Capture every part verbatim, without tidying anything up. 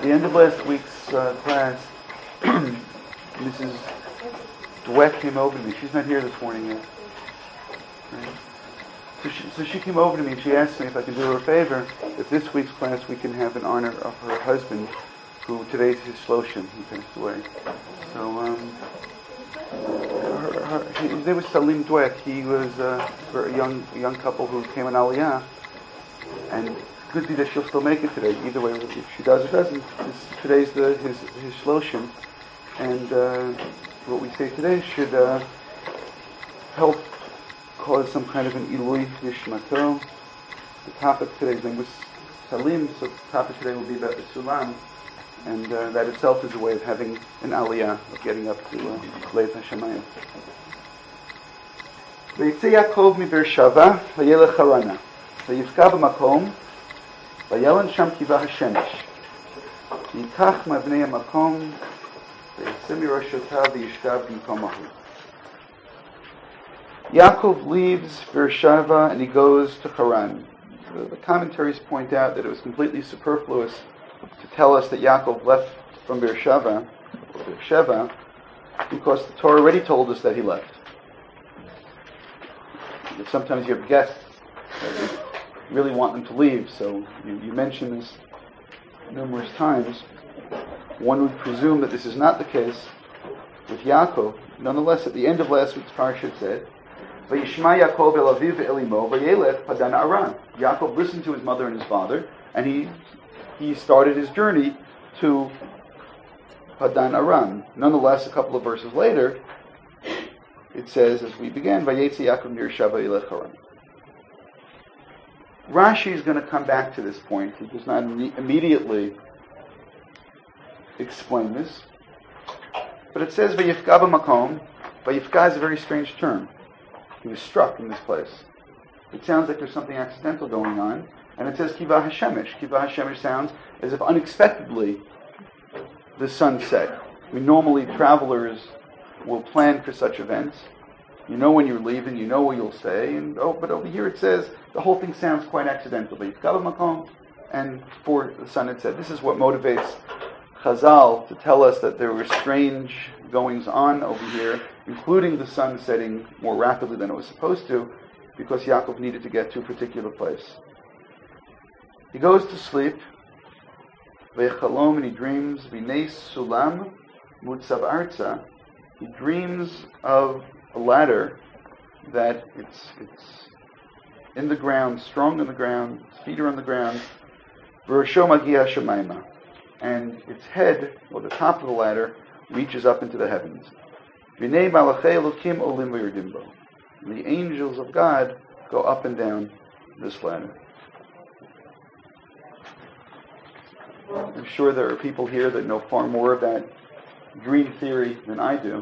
the end of last week's uh, class, Missus Dweck came over to me. She's not here this morning yet. Right? So, she, so she came over to me and she asked me if I can do her a favor. If this week's class we can have in honor of her husband, who today's his shloshim. He passed away. So um, her, her, his name was Salim Dweck. He was uh, for a young a young couple who came in Aliyah, and could be that she'll still make it today. Either way, if she does or doesn't, this, today's the his his shloshim, and uh, what we say today should uh, help cause some kind of an ilui nishmato. The topic today's name was Salim, so the topic today will be about the sulam, and uh, that itself is a way of having an aliyah, of getting up to uh, Leit HaShamayim. V'yitzei Yaakov mi Beersheva v'yelech Harana v'yifka b'makom v'yelen sham kiva hashemesh v'yikach ma'avnei hamakom v'yitzei mirashotav v'yishkav b'mkomahu. Yaakov leaves Beersheva and he goes to Haran. The, the commentaries point out that it was completely superfluous to tell us that Yaakov left from Beersheva, Beersheva, because the Torah already told us that he left. Sometimes you have guests that you really want them to leave, so you, you mention this numerous times. One would presume that this is not the case with Yaakov. Nonetheless, at the end of last week's parsha it said, Vayishma Yaakov el aviv ve'el imo vayelech padan aran. Yaakov listened to his mother and his father, and he he started his journey to Padan Aram. Nonetheless, a couple of verses later, it says, as we began, Vayetzi Yaakov Beersheva vayelech Haran. Rashi is going to come back to this point. He does not immediately explain this, but it says Vayifka b'makom. Vayifka is a very strange term. He was struck in this place. It sounds like there's something accidental going on. And it says Kiva Hashemesh. Kiva Hashemesh sounds as if unexpectedly the sun set. I mean, normally travelers will plan for such events. You know when you're leaving, you know where you'll stay. And oh, but over here it says the whole thing sounds quite accidentally. Makom, and for the sun it said. This is what motivates Chazal to tell us that there were strange goings on over here, including the sun setting more rapidly than it was supposed to, because Yaakov needed to get to a particular place. He goes to sleep, Ve'chalom, and he dreams, V'neis sulam mutzav arza. He dreams of a ladder that it's it's in the ground, strong in the ground, its feet are on the ground, V'rosho magia shemaima, and its head, or the top of the ladder, reaches up into the heavens. V'nei malachei elokim olim v'yerdim bo. The angels of God go up and down this ladder. I'm sure there are people here that know far more of that dream theory than I do.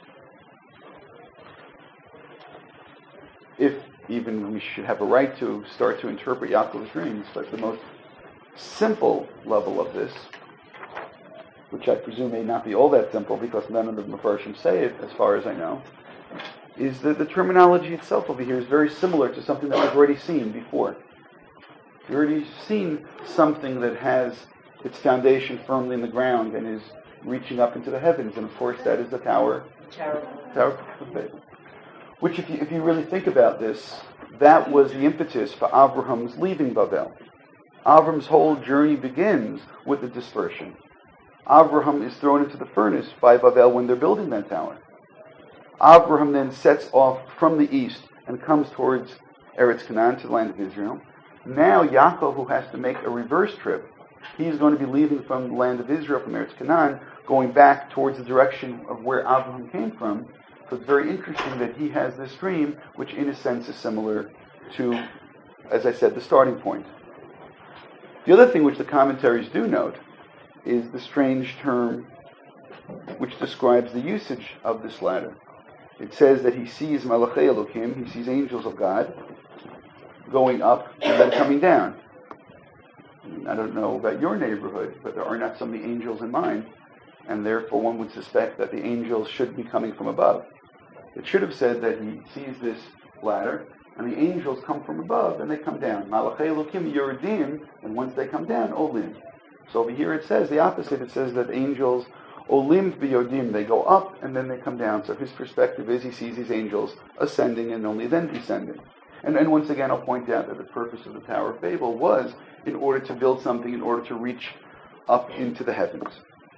If even we should have a right to start to interpret Yaakov's dreams, but the most simple level of this, which I presume may not be all that simple because none of the Mefarshim say it as far as I know, is that the terminology itself over here is very similar to something that we've already seen before. We've already seen something that has its foundation firmly in the ground and is reaching up into the heavens, and of course that is the Tower, Tower of Babel. Which, if you, if you really think about this, that was the impetus for Avraham's leaving Babel. Avraham's whole journey begins with the dispersion. Avraham is thrown into the furnace by Babel when they're building that tower. Avraham then sets off from the east and comes towards Eretz Canaan, to the land of Israel. Now Yaakov, who has to make a reverse trip, he's going to be leaving from the land of Israel, from Eretz Canaan, going back towards the direction of where Avraham came from. So it's very interesting that he has this dream, which in a sense is similar to, as I said, the starting point. The other thing which the commentaries do note is the strange term which describes the usage of this ladder. It says that he sees Malachei Elokim, he sees angels of God, going up and then coming down. I don't know about your neighborhood, but there are not so many angels in mine, and therefore one would suspect that the angels should be coming from above. It should have said that he sees this ladder, and the angels come from above, and they come down. Malachei Elokim Yoredim, and once they come down, Olim. So over here it says the opposite. It says that angels, olim v'yodim, they go up and then they come down. So his perspective is he sees these angels ascending and only then descending. And then once again I'll point out that the purpose of the Tower of Babel was in order to build something, in order to reach up into the heavens.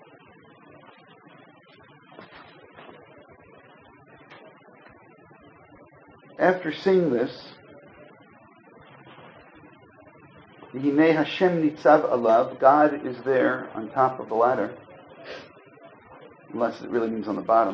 After seeing this, Hinei Hashem nitzav alav, God is there on top of the ladder, unless it really means on the bottom.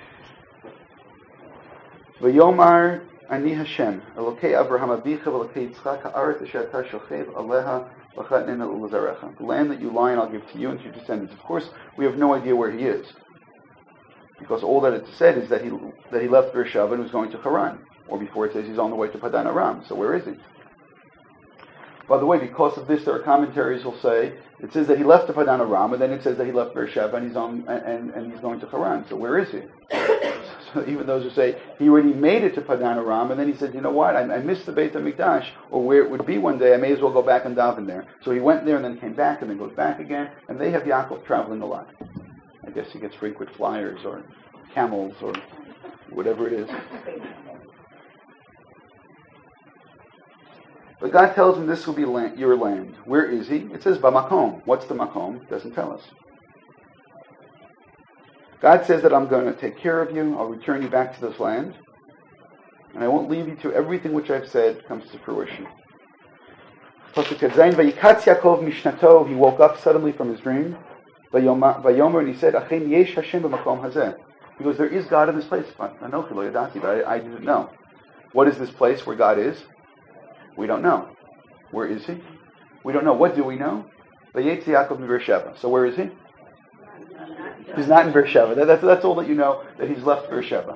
V'yomar ani Hashem, Elokei Avraham avicha v'Elokei Yitzchak ha'aretz asher ata shochev aleha v'chatnena u'lezarecha. The land that you lie in I'll give to you and to your descendants. Of course, we have no idea where he is, because all that it said is that he that he left Beersheba and was going to Haran. Or before it says he's on the way to Padan Aram. So where is he? By the way, because of this, there are commentaries will say it says that he left to Padan Aram, and then it says that he left Beersheba and he's on and, and he's going to Haran. So where is he? So even those who say he already made it to Padan Aram, and then he said, you know what, I, I missed the Beit HaMikdash, or where it would be one day, I may as well go back and daven there. So he went there and then came back and then goes back again, and they have Yaakov traveling a lot. I guess he gets frequent flyers or camels or whatever it is. But God tells him this will be land, your land. Where is he? It says Bamakom. What's the Makom? It doesn't tell us. God says that I'm going to take care of you. I'll return you back to this land. And I won't leave you till everything which I've said comes to fruition. Vayikatz Yaakov mishnato. He woke up suddenly from his dream. Vayomer, and he said, Achen yesh Hashem b'makom hazeh. He goes, there is God in this place. Anochi lo yadati, but I, I didn't know. What is this place where God is? We don't know. Where is he? We don't know. What do we know? Vayetzi Yaakov mi Beersheba. So where is he? He's not in Beersheba. That, that's, that's all that you know, that he's left Beersheba.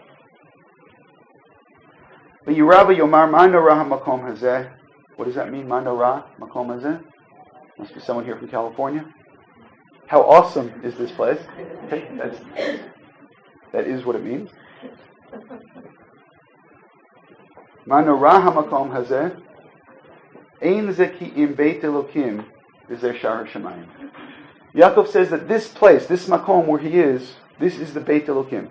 V'yirava yomar ma norah hamakom hazeh. What does that mean? Ma norah makom hazeh? Must be someone here from California. How awesome is this place? Okay, that's, that is what it means. Ma norah hamakom hazeh, ein ze ki im beit Elokim v'zeh shar hashamayim. Yaakov says that this place, this makom where he is, this is the Beit Elokim.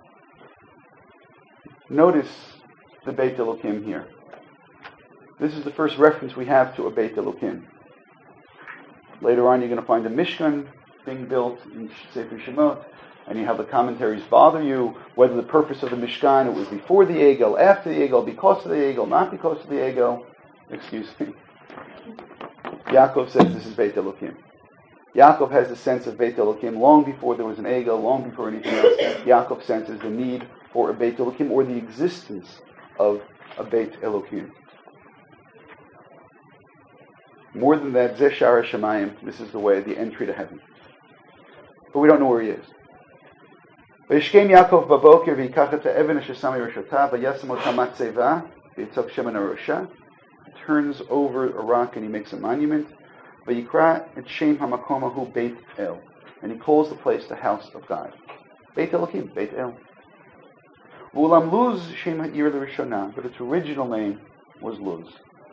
Notice the Beit Elokim here. This is the first reference we have to a Beit Elokim. Later on, you're going to find a Mishkan being built in Sefer Shemot, and you have the commentaries bother you, whether the purpose of the Mishkan, it was before the Egel, after the Egel, because of the Egel, not because of the Egel. Excuse me. Yaakov says this is Beit Elokim. Yaakov has a sense of Beit Elokim long before there was an Egel, long before anything else. Yaakov senses the need for a Beit Elokim, or the existence of a Beit Elokim. More than that, Zeh Shara Shemayim, this is the way, the entry to heaven. But we don't know where he is. Vayishkem Yaakov baboker v'yikach et ha'even asher sami roshotav v'yasem ota matzeva v'yitzok shemen harosha. He turns over a rock and he makes a monument. Vayikra et shem hamakomahu Beit El, and he calls the place the house of God. Beit Elokim, Beit El. V'ulam Luz shem ha'ir l'rishona, but its original name was Luz.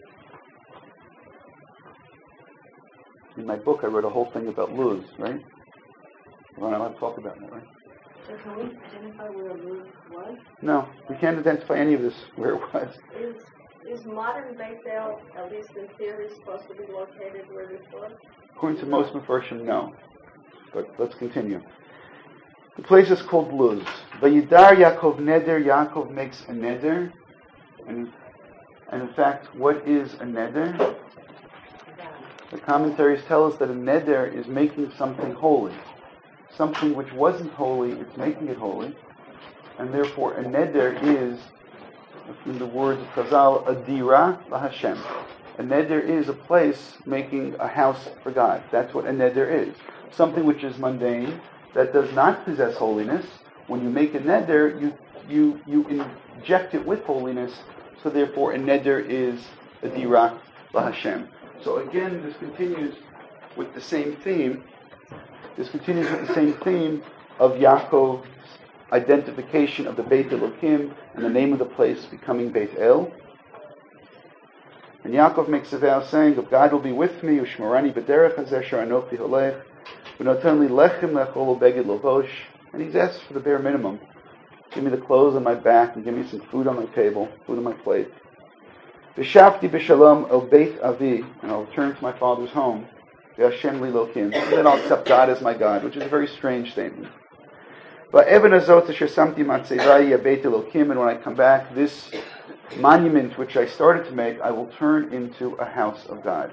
In my book, I wrote a whole thing about Luz, right? We're not allowed to talk about that, right? So can we identify where Luz was? No, we can't identify any of this where it was. Is is modern Beit El, at least in theory, supposed to be located where this was? According to most Mefarshim, no. But let's continue. The place is called Luz. Vayidar Yaakov Neder. Yaakov makes a neder, and and in fact, what is a neder? The commentaries tell us that a neder is making something holy. Something which wasn't holy, it's making it holy. And therefore, a neder is, in the words of Chazal, a dira laHashem. A neder is a place making a house for God. That's what a neder is. Something which is mundane, that does not possess holiness. When you make a neder, you, you, you inject it with holiness. So therefore, a neder is a dira laHashem. So again, this continues with the same theme. This continues with the same theme of Yaakov's identification of the Beit Elokim and the name of the place becoming Beit El. And Yaakov makes a vow saying, "If God will be with me, ushmarani b'derech hazeh asher anochi holech, v'noten li lechem lechol ubeged lovosh." And he's asked for the bare minimum. Give me the clothes on my back and give me some food on my table, food on my plate. V'shavti b'shalom el beit avi, and I'll return to my father's home. V'Hashem li lokim, and then I'll accept God as my God, which is a very strange statement. V'evan azot asher samti matzevai beit elokim, and when I come back, this monument which I started to make, I will turn into a house of God.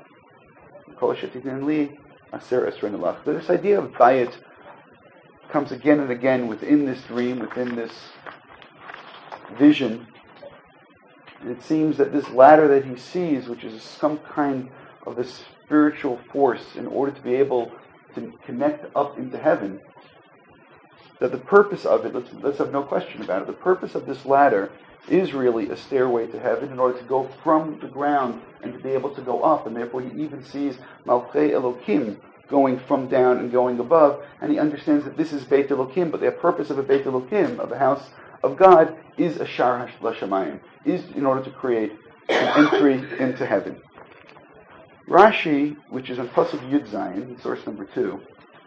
This idea of bayit comes again and again within this dream, within this vision. And it seems that this ladder that he sees, which is some kind of the spiritual force in order to be able to connect up into heaven, that the purpose of it, let's, let's have no question about it, the purpose of this ladder is really a stairway to heaven in order to go from the ground and to be able to go up. And therefore he even sees Malchei Elokim going from down and going above, and he understands that this is Beit Elokim, but the purpose of a Beit Elokim, of the house of God, is a Shar HaShamayim, is in order to create an entry into heaven. Rashi, which is on Pasuk Yud Zayin, source number two,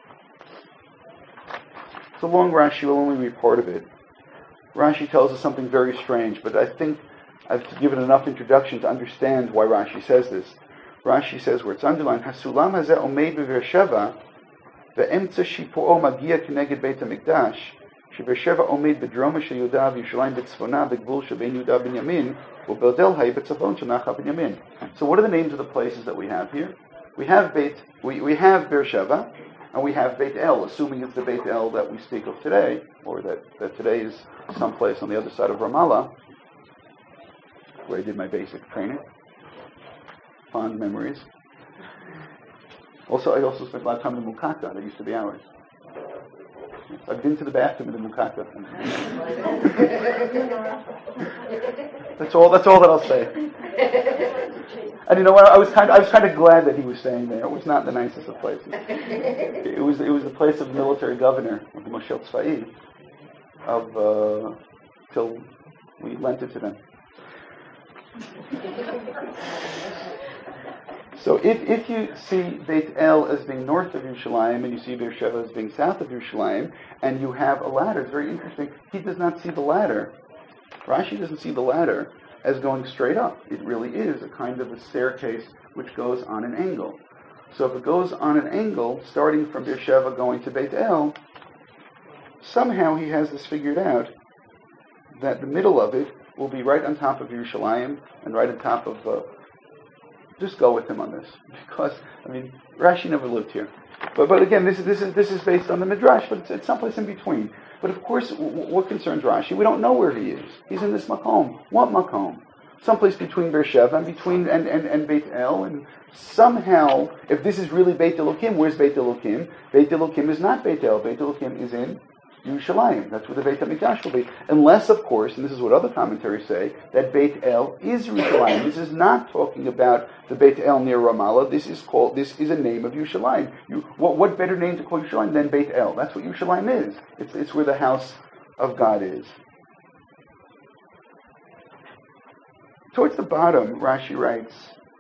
it's a long Rashi, we'll only read part of it. Rashi tells us something very strange, but I think I've given enough introduction to understand why Rashi says this. Rashi says, where it's underlined, Hasulam hazeh omeid b'Beersheva, ve'emtza shipo'o magia k'neged Beit HaMikdash, sheBeersheva omeid b'droma shel Yehuda v'Yerushalayim b'tzfona b'gvul shel bein Yehuda b'Inyamin, u'Beldel hay b'tzavon shel Nacha b'Inyamin. So what are the names of the places that we have here? We have Beit, we, we have Beersheva, and we have Beit El, assuming it's the Beit El that we speak of today, or that, that today is someplace on the other side of Ramallah, where I did my basic training. Fond memories. Also, I also spent a lot of time in the Mukata. That used to be ours. Yes, I've been to the bathroom in the Mukata. that's all. That's all that I'll say. And you know what? I was kind. Of, I was kind of glad that he was staying there. It was not the nicest of places. It was. It was the place of the military governor of the Moshel Tzvai of uh, till we lent it to them. So if, if you see Beit El as being north of Yerushalayim and you see Beersheva as being south of Yerushalayim, and you have a ladder, it's very interesting. He does not see the ladder. Rashi doesn't see the ladder as going straight up. It really is a kind of a staircase which goes on an angle. So if it goes on an angle, starting from Beersheva going to Beit El, somehow he has this figured out, that the middle of it will be right on top of Yerushalayim and right on top of... Uh, just go with him on this, because I mean Rashi never lived here. But but again, this is this is this is based on the Midrash, but it's, it's someplace in between. But of course, w- what concerns Rashi? We don't know where he is. He's in this makom. What makom? Someplace between Beersheva and between and, and, and Beit El, and somehow, if this is really Beit Elokim, where's Beit Elokim? Beit Elokim is not Beit El. Beit Elokim is in Yerushalayim. That's where the Beit HaMikdash will be. Unless, of course, and this is what other commentaries say, that Beit El is Yerushalayim. This is not talking about the Beit El near Ramallah. This is called. This is a name of Yerushalayim. You, what, what better name to call Yerushalayim than Beit El? That's what Yerushalayim is. It's, it's where the house of God is. Towards the bottom, Rashi writes,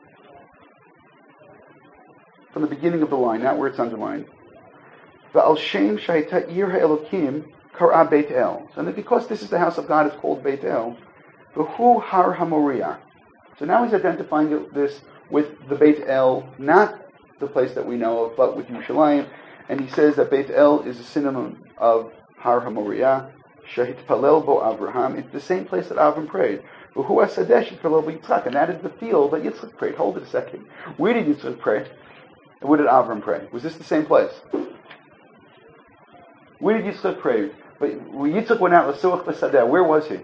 from the beginning of the line, not where it's underlined, V'al Shem Shahita Ir HaElokim Kara Beit El. So because this is the house of God, it's called Beit El. V'hu Har HaMoriah. So now he's identifying this with the Beit El, not the place that we know of, but with Yerushalayim. And he says that Beit El is a synonym of Har HaMoriah. Shahit Palel Bo Avraham. It's the same place that Avram prayed. V'hu HaSadesh Palel Bo Yitzchak. And that is the field that Yitzchak prayed. Hold it a second. Where did Yitzchak pray? And where did Avram pray? Was this the same place? Where did Yitzchak pray? But when Yitzchak went out, where was he?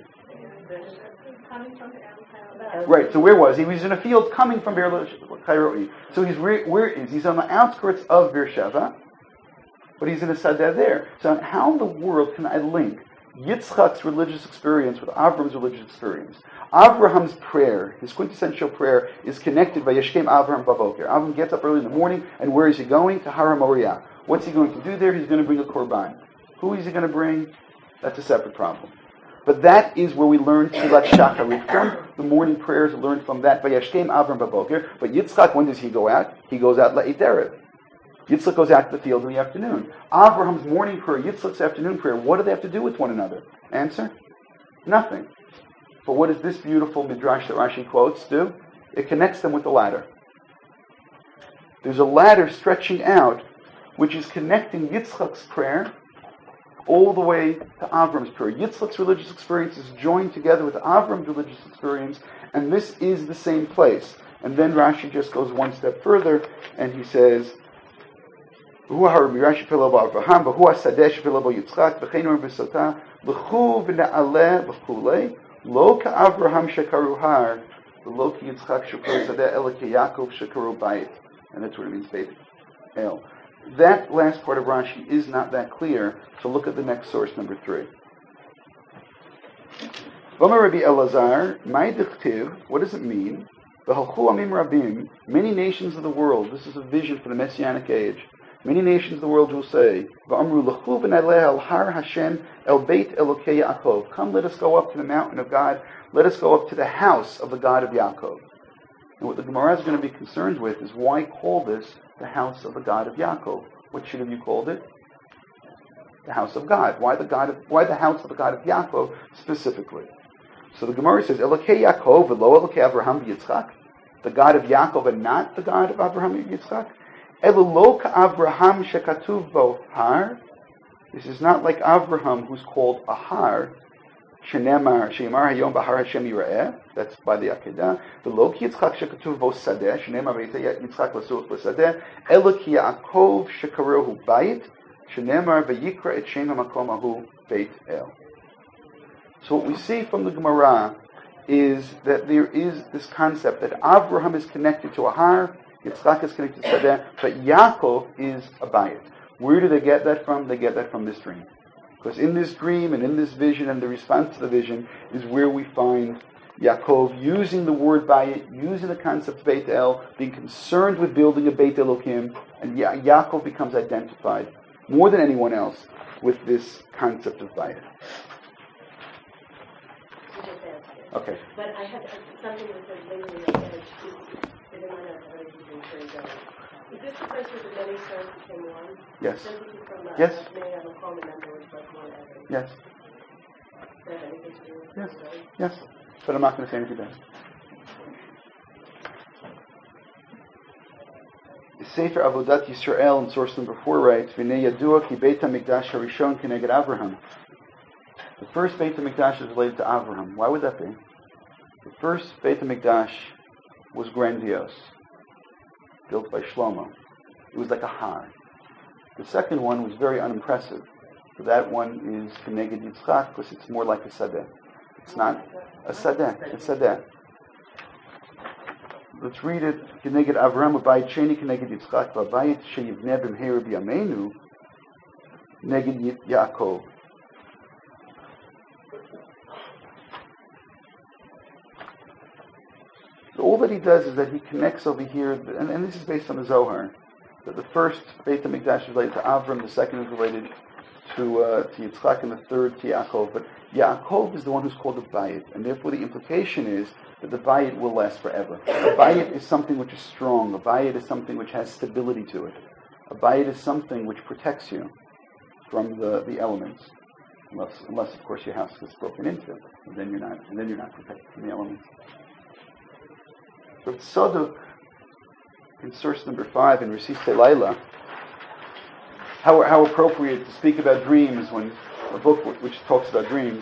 Right, so where was he? He was in a field coming from Beer Kairoi. So he's where, where is he? He's on the outskirts of Beersheva, but he's in a sadeh there. So how in the world can I link Yitzchak's religious experience with Avram's religious experience? Abraham's prayer, his quintessential prayer, is connected by Yeshkem Avraham Baboker. Avram gets up early in the morning, and where is he going? To Har HaMoriah. What's he going to do there? He's going to bring a korban. Who is he going to bring? That's a separate problem. But that is where we learn Tfilat Shacharit from. The morning prayers are learned from that. Vayashkem Avram Baboker. But Yitzchak, when does he go out? He goes out La'it Erev. Yitzchak goes out to the field in the afternoon. Abraham's morning prayer, Yitzchak's afternoon prayer, what do they have to do with one another? Answer? Nothing. But what does this beautiful midrash that Rashi quotes do? It connects them with the ladder. There's a ladder stretching out, which is connecting Yitzchak's prayer all the way to Avram's prayer. Yitzchak's religious experience is joined together with Avram's religious experience, and this is the same place. And then Rashi just goes one step further, and he says, "Hu ha'Rashi pelo b'Avraham, v'hu ha'sadeh shepelo b'Yitzchak, v'cheinu b'sotah, l'chu v'na'aleh l'chulei, lo ka'Avraham shekaru har, v'lo k'Yitzchak shekaru sadeh, ela k'Yakov shekaru bayit." And that's what it means, Beit El. That last part of Rashi is not that clear, so look at the next source, number three. V'amar Rabbi Elazar, Mai dichtiv, what does it mean? V'halchu amim rabim, many nations of the world, this is a vision for the Messianic age, many nations of the world will say, V'amru l'chu v'naleh al har Hashem el Beit Elokei Yaakov. Come, let us go up to the mountain of God, let us go up to the house of the God of Yaakov. And what the Gemara is going to be concerned with is why call this the house of the God of Yaakov? What should have you called it? The house of God. Why the God of, why the house of the God of Yaakov specifically? So the Gemara says, Elokei Yaakov v'lo Elokei Avraham v'Yitzchak. The God of Yaakov and not the God of Avraham and Yitzchak. Elu lo ka'Avraham shekatuv bo har. This is not like Avraham, who's called a har. Shenemar sheimar hayom b'har Hashem yira'eh. That's by the Akedah. V'lo ki Yitzchak shekatuv bo sadeh. Shenemar v'yitei Yitzchak l'such b'sadeh. Elu ki Yaakov shekaruhu bayit. Shenemar v'yikra et shem ha'makom ahu Beit El. So what we see from the Gemara is that there is this concept that Avraham is connected to a har, Yitzchak is connected to Sadeh, but Yaakov is a bayit. Where do they get that from? They get that from this dream. Because in this dream and in this vision and the response to the vision is where we find Yaakov using the word bayit, using the concept of Beit El, being concerned with building a Beit Elokim, and ya- Yaakov becomes identified more than anyone else with this concept of bayit. Okay. But I have something that says later in the edge, they don't want to already been turned down. Is this the place where the many stars became one? Yes. From the, Yes. May have a common number was like one other. Yes. Does that have anything to do with Yes. it? Yes. But I'm not going to say anything better. The Sefer Avodat Yisrael in source number four writes, V'nei yadua ki Beit HaMikdash harishon keneged Avraham. The first Beit HaMikdash is related to Avraham. Why would that be? The first Beit HaMikdash was grandiose, built by Shlomo. It was like a har. The second one was very unimpressive. So that one is Keneged Yitzchak because it's more like a sadeh. It's not a sadeh, it's sadeh. Let's read it. Keneged Avraham v'bayit sheni keneged Yitzchak v'bayit sheyivneh b'mheir b'yameinu neged Yaakov. So all that he does is that he connects over here, and, and this is based on the Zohar, that the first Beit HaMikdash is related to Avram, the second is related to uh, to Yitzchak, and the third to Yaakov. But Yaakov is the one who's called the Bayit, and therefore the implication is that the Bayit will last forever. A Bayit is something which is strong. A Bayit is something which has stability to it. A Bayit is something which protects you from the, the elements, unless, unless of course your house gets broken into, and then you're not, and then you're not protected from the elements. Rav Tzadok, in source number five in Resistei Laila, how, how appropriate to speak about dreams when a book which talks about dreams.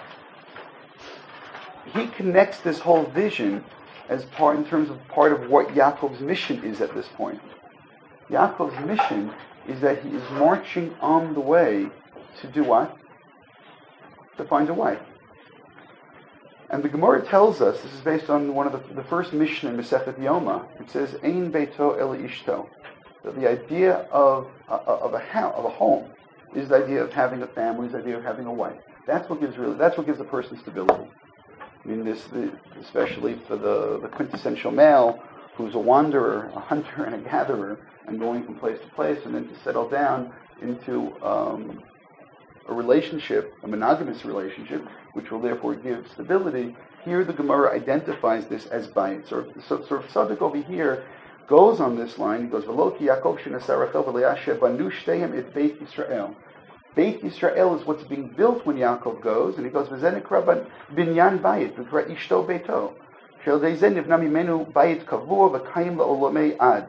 He connects this whole vision as part, in terms of part of what Yaakov's mission is at this point. Yaakov's mission is that he is marching on the way to do what? To find a wife. And the Gemara tells us, this is based on one of the, the first Mishnah in Masechet Yoma. It says, Ein beito el ishto. That the idea of, uh, of, a house, of a home is the idea of having a family, is the idea of having a wife. That's what gives really, that's what gives a person stability. I mean, this, the, especially for the, the quintessential male who's a wanderer, a hunter, and a gatherer, and going from place to place, and then to settle down into um, a relationship, a monogamous relationship, which will therefore give stability. Here the Gemara identifies this as bayit. So, so, so Tzaddik over here goes on this line. He goes, "V'lo ki Yaakov shenasar Rachel v'Leah banu shteihem et Beit Yisrael." Beit Yisrael is what's being built when Yaakov goes, and he goes, "V'zen nikra binyan bayit v'kra ishto beito shel deizen nivna mimenu bayit kavua v'kayim la'olamei ad."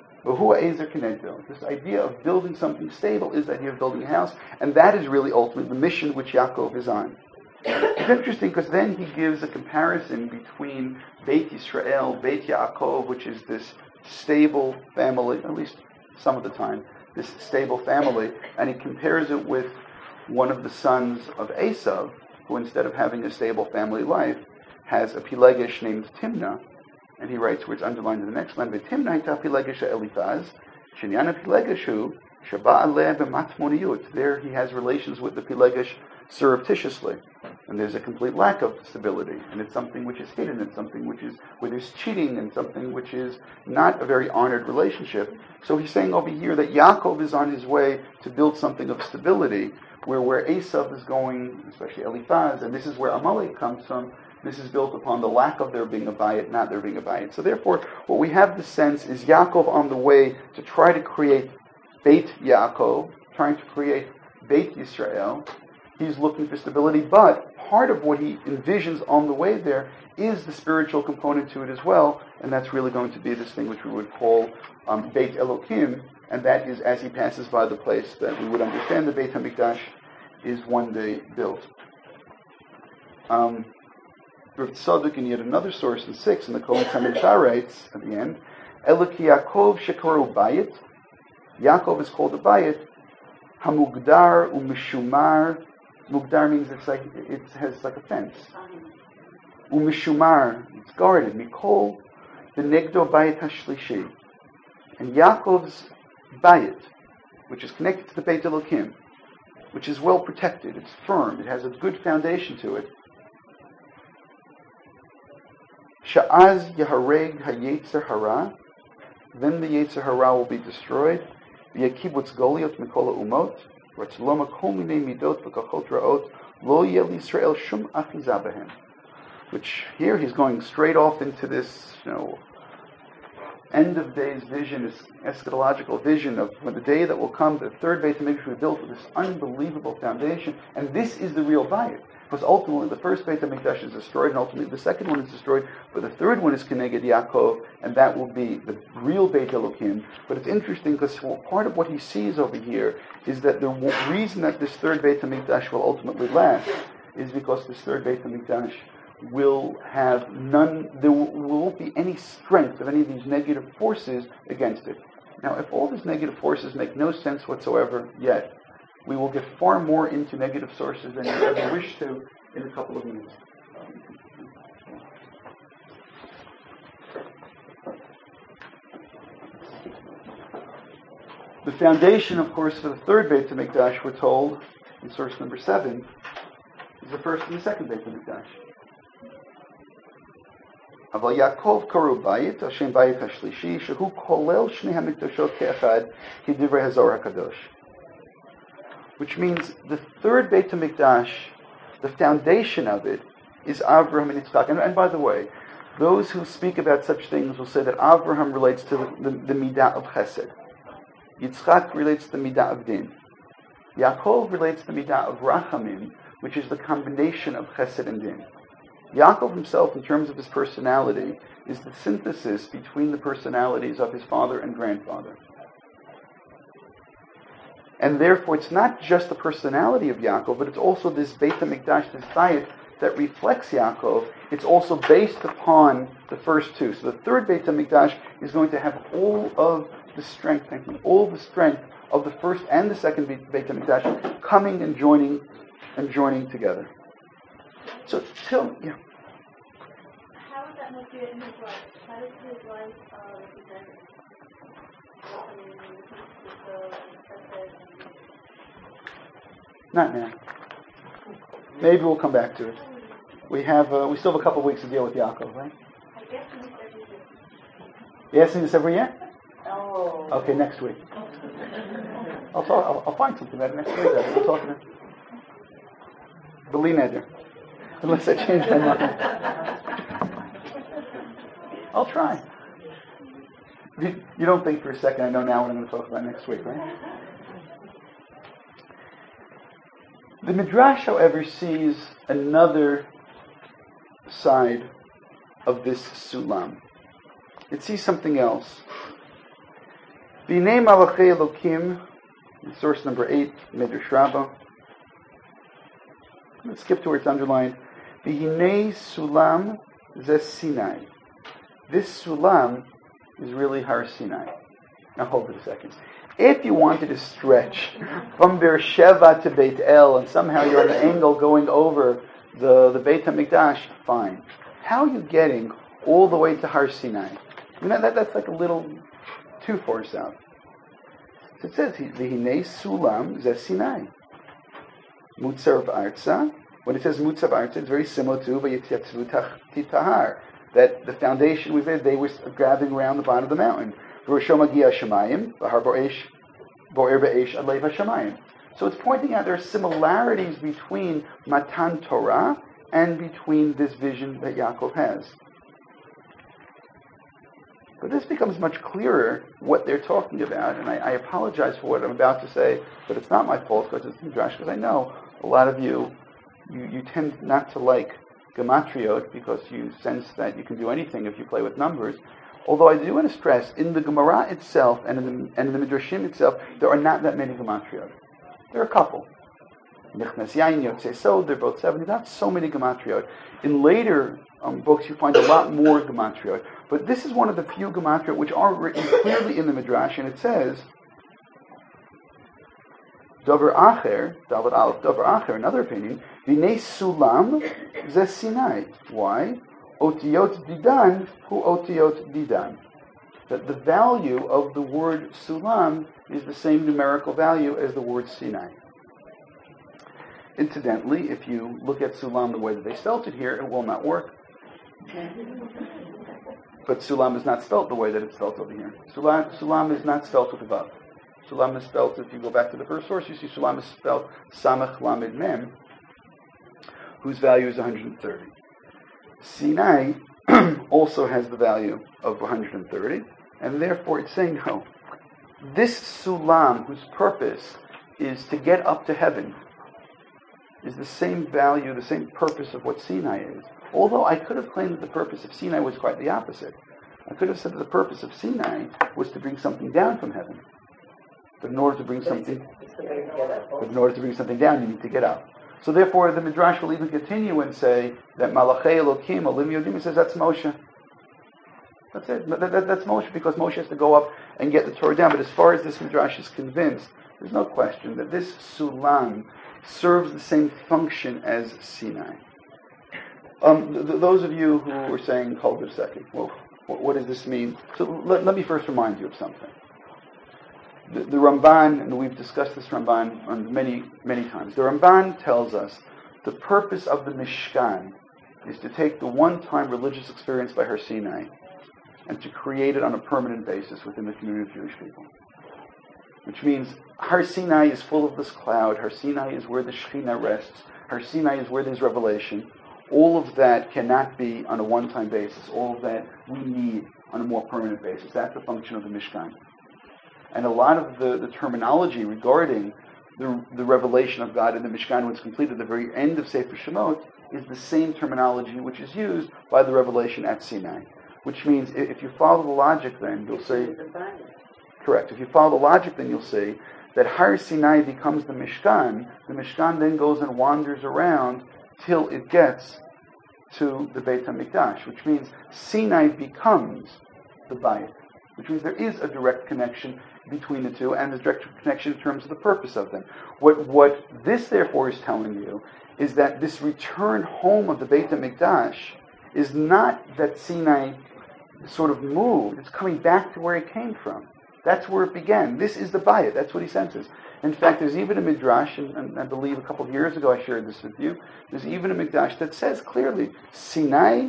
This idea of building something stable is the idea of building a house, and that is really ultimately the mission which Yaakov is on. It's interesting because then he gives a comparison between Beit Yisrael, Beit Yaakov, which is this stable family, at least some of the time, this stable family, and he compares it with one of the sons of Esav, who instead of having a stable family life, has a Pilegesh named Timnah. And he writes, where it's underlined in the next line, "V'timna ha'ita Pilegesh Elifaz, shenyana Pilegeshu shaba aleh b'matmoniyut." There he has relations with the Pilegesh surreptitiously, and there's a complete lack of stability, and it's something which is hidden, it's something which is where there's cheating, and something which is not a very honored relationship. So he's saying over here that Yaakov is on his way to build something of stability, where where Esav is going, especially Eliphaz, and this is where Amalek comes from. This is built upon the lack of there being a bayit, not there being a bayit. So therefore, what we have the sense is Yaakov on the way to try to create Beit Yaakov, trying to create Beit Yisrael. He's looking for stability, but part of what he envisions on the way there is the spiritual component to it as well, and that's really going to be this thing which we would call um, Beit Elokim, and that is as he passes by the place that we would understand the Beit HaMikdash is one day built. Um, Rav Tzadok in yet another source in six, in the Kohen Tamid writes at the end, "Eloki Yaakov shekaru bayit." Yaakov is called a bayit. Hamugdar umishumar. Mugdar means it's like it has like a fence. Umishumar, it's guarded. Mikol v'negdo bayit hashlishi. And Yaakov's bayit, which is connected to the Beit Elokim, which is well protected, it's firm, it has a good foundation to it. Sha'az yahareg hayetzer hara, then the yetzer hara will be destroyed. V'yakibutz goliot mikola umot, v'tzloma kol minei midot v'kachot ra'ot, lo yel Yisrael shum achiza behem. Which here he's going straight off into this, you know, end of days vision, this eschatological vision of when the day that will come, the third Beit HaMikdash will be built with this unbelievable foundation, and this is the real bayit. Because ultimately the first Beit HaMikdash is destroyed, and ultimately the second one is destroyed, but the third one is Keneged Yaakov, and that will be the real Beit Elokim. But it's interesting because part of what he sees over here is that the reason that this third Beit HaMikdash will ultimately last is because this third Beit HaMikdash will have none, there won't be any strength of any of these negative forces against it. Now, if all these negative forces make no sense whatsoever yet, we will get far more into negative sources than you ever wish to in a couple of minutes. The foundation, of course, for the third Beit HaMikdash, we're told, in source number seven, is the first and the second Beit HaMikdash. אבל יעקב קראו בית, השם בית השלישי, שהוא כולל שני המקדשות כאחד, כדברי הזוהר הקדוש. Which means the third Beit HaMikdash, the foundation of it, is Avraham and Yitzchak. And, and by the way, those who speak about such things will say that Avraham relates to the, the, the midah of chesed. Yitzchak relates to the midah of din. Yaakov relates to the midah of rachamim, which is the combination of chesed and din. Yaakov himself, in terms of his personality, is the synthesis between the personalities of his father and grandfather. And therefore, it's not just the personality of Yaakov, but it's also this Beit HaMikdash, this bayit that reflects Yaakov. It's also based upon the first two. So the third Beit HaMikdash is going to have all of the strength, thank you, all the strength of the first and the second Beit HaMikdash coming and joining and joining together. So, till, yeah. How would that make it in his life? How does his life uh, represent Not now. Maybe we'll come back to it. We have uh, we still have a couple of weeks to deal with Yaakov, right? I guess we need every year. You asking this every year? Oh. Okay, next week. I'll talk. I'll, I'll find something about it next week. We'll talk about it. B'li neder. Unless I change my mind. I'll try. You, you don't think for a second I know now what I'm going to talk about next week, right? The Midrash, however, sees another side of this sulam. It sees something else. V'nei malachei Elokim, source number eight, Midrash Rabbah. Let's skip to where it's underlined. V'hinei sulam ze Sinai. This sulam is really Har Sinai. Now hold it a second. If you wanted to stretch from Beersheba to Beit El and somehow you're on an angle going over the, the Beit HaMikdash, fine. How are you getting all the way to Har Sinai? I mean, that, that's like a little too far south. So it says, V'hinei sulam ze Sinai. Mutzav Arza. When it says Mutzav Arza, it's very similar to V'yityatzvu Titahar. That the foundation we said, they were gathering around the bottom of the mountain. So it's pointing out there are similarities between Matan Torah and between this vision that Yaakov has. But this becomes much clearer what they're talking about, and I, I apologize for what I'm about to say, but it's not my fault because it's Midrash, because I know a lot of you, you, you tend not to like Gematriot because you sense that you can do anything if you play with numbers. Although I do want to stress, in the Gemara itself and in the, and in the Midrashim itself, there are not that many Gematriot. There are a couple. Nichnas Yain, Yotzei Sod, they're both seventy, not so many Gematriot. In later um, books you find a lot more Gematriot. But this is one of the few Gematriot which are written clearly in the Midrash, and it says, Dover Acher, David Aleph, Dover Acher, another opinion, V'nei Sulam ze Sinai. Why? Otiot Didan, hu Otiot Didan. That the value of the word Sulam is the same numerical value as the word Sinai. Incidentally, if you look at Sulam the way that they spelt it here, it will not work. But Sulam is not spelt the way that it's spelt over here. Sulam, Sulam is not spelt with a vav. Sulam is spelt, if you go back to the first source, you see Sulam is spelt Samach Lamed Mem, whose value is one hundred thirty. Sinai also has the value of one hundred thirty, and therefore it's saying, no, this Sulam, whose purpose is to get up to heaven, is the same value, the same purpose of what Sinai is. Although I could have claimed that the purpose of Sinai was quite the opposite. I could have said that the purpose of Sinai was to bring something down from heaven. But in order to bring something, but in order to bring something down, you need to get up. So therefore, the Midrash will even continue and say that Malachei Elokim, Olim Yodim, it says that's Moshe. That's it. That, that, that's Moshe, because Moshe has to go up and get the Torah down. But as far as this Midrash is convinced, there's no question that this Sulam serves the same function as Sinai. Um, th- th- those of you who are saying, hold it a second, well, what, what does this mean? So let, let me first remind you of something. The, the Ramban, and we've discussed this Ramban on many, many times, the Ramban tells us the purpose of the Mishkan is to take the one-time religious experience by Har Sinai and to create it on a permanent basis within the community of Jewish people. Which means Har Sinai is full of this cloud, Har Sinai is where the Shekhinah rests, Har Sinai is where there's revelation. All of that cannot be on a one-time basis. All of that we need on a more permanent basis. That's the function of the Mishkan. And a lot of the, the terminology regarding the, the revelation of God in the Mishkan when it's completed at the very end of Sefer Shemot is the same terminology which is used by the revelation at Sinai. Which means if you follow the logic then, you'll say... Correct. If you follow the logic then you'll see that Har Sinai becomes the Mishkan. The Mishkan then goes and wanders around till it gets to the Beit HaMikdash, which means Sinai becomes the Bayit, which means there is a direct connection between the two, and there's a direct connection in terms of the purpose of them. What what this therefore is telling you is that this return home of the Beit HaMikdash is not that Sinai sort of moved, it's coming back to where it came from. That's where it began. This is the Bayit. That's what he senses. In fact, there's even a Midrash, and, and I believe a couple of years ago I shared this with you, there's even a Midrash that says clearly Sinai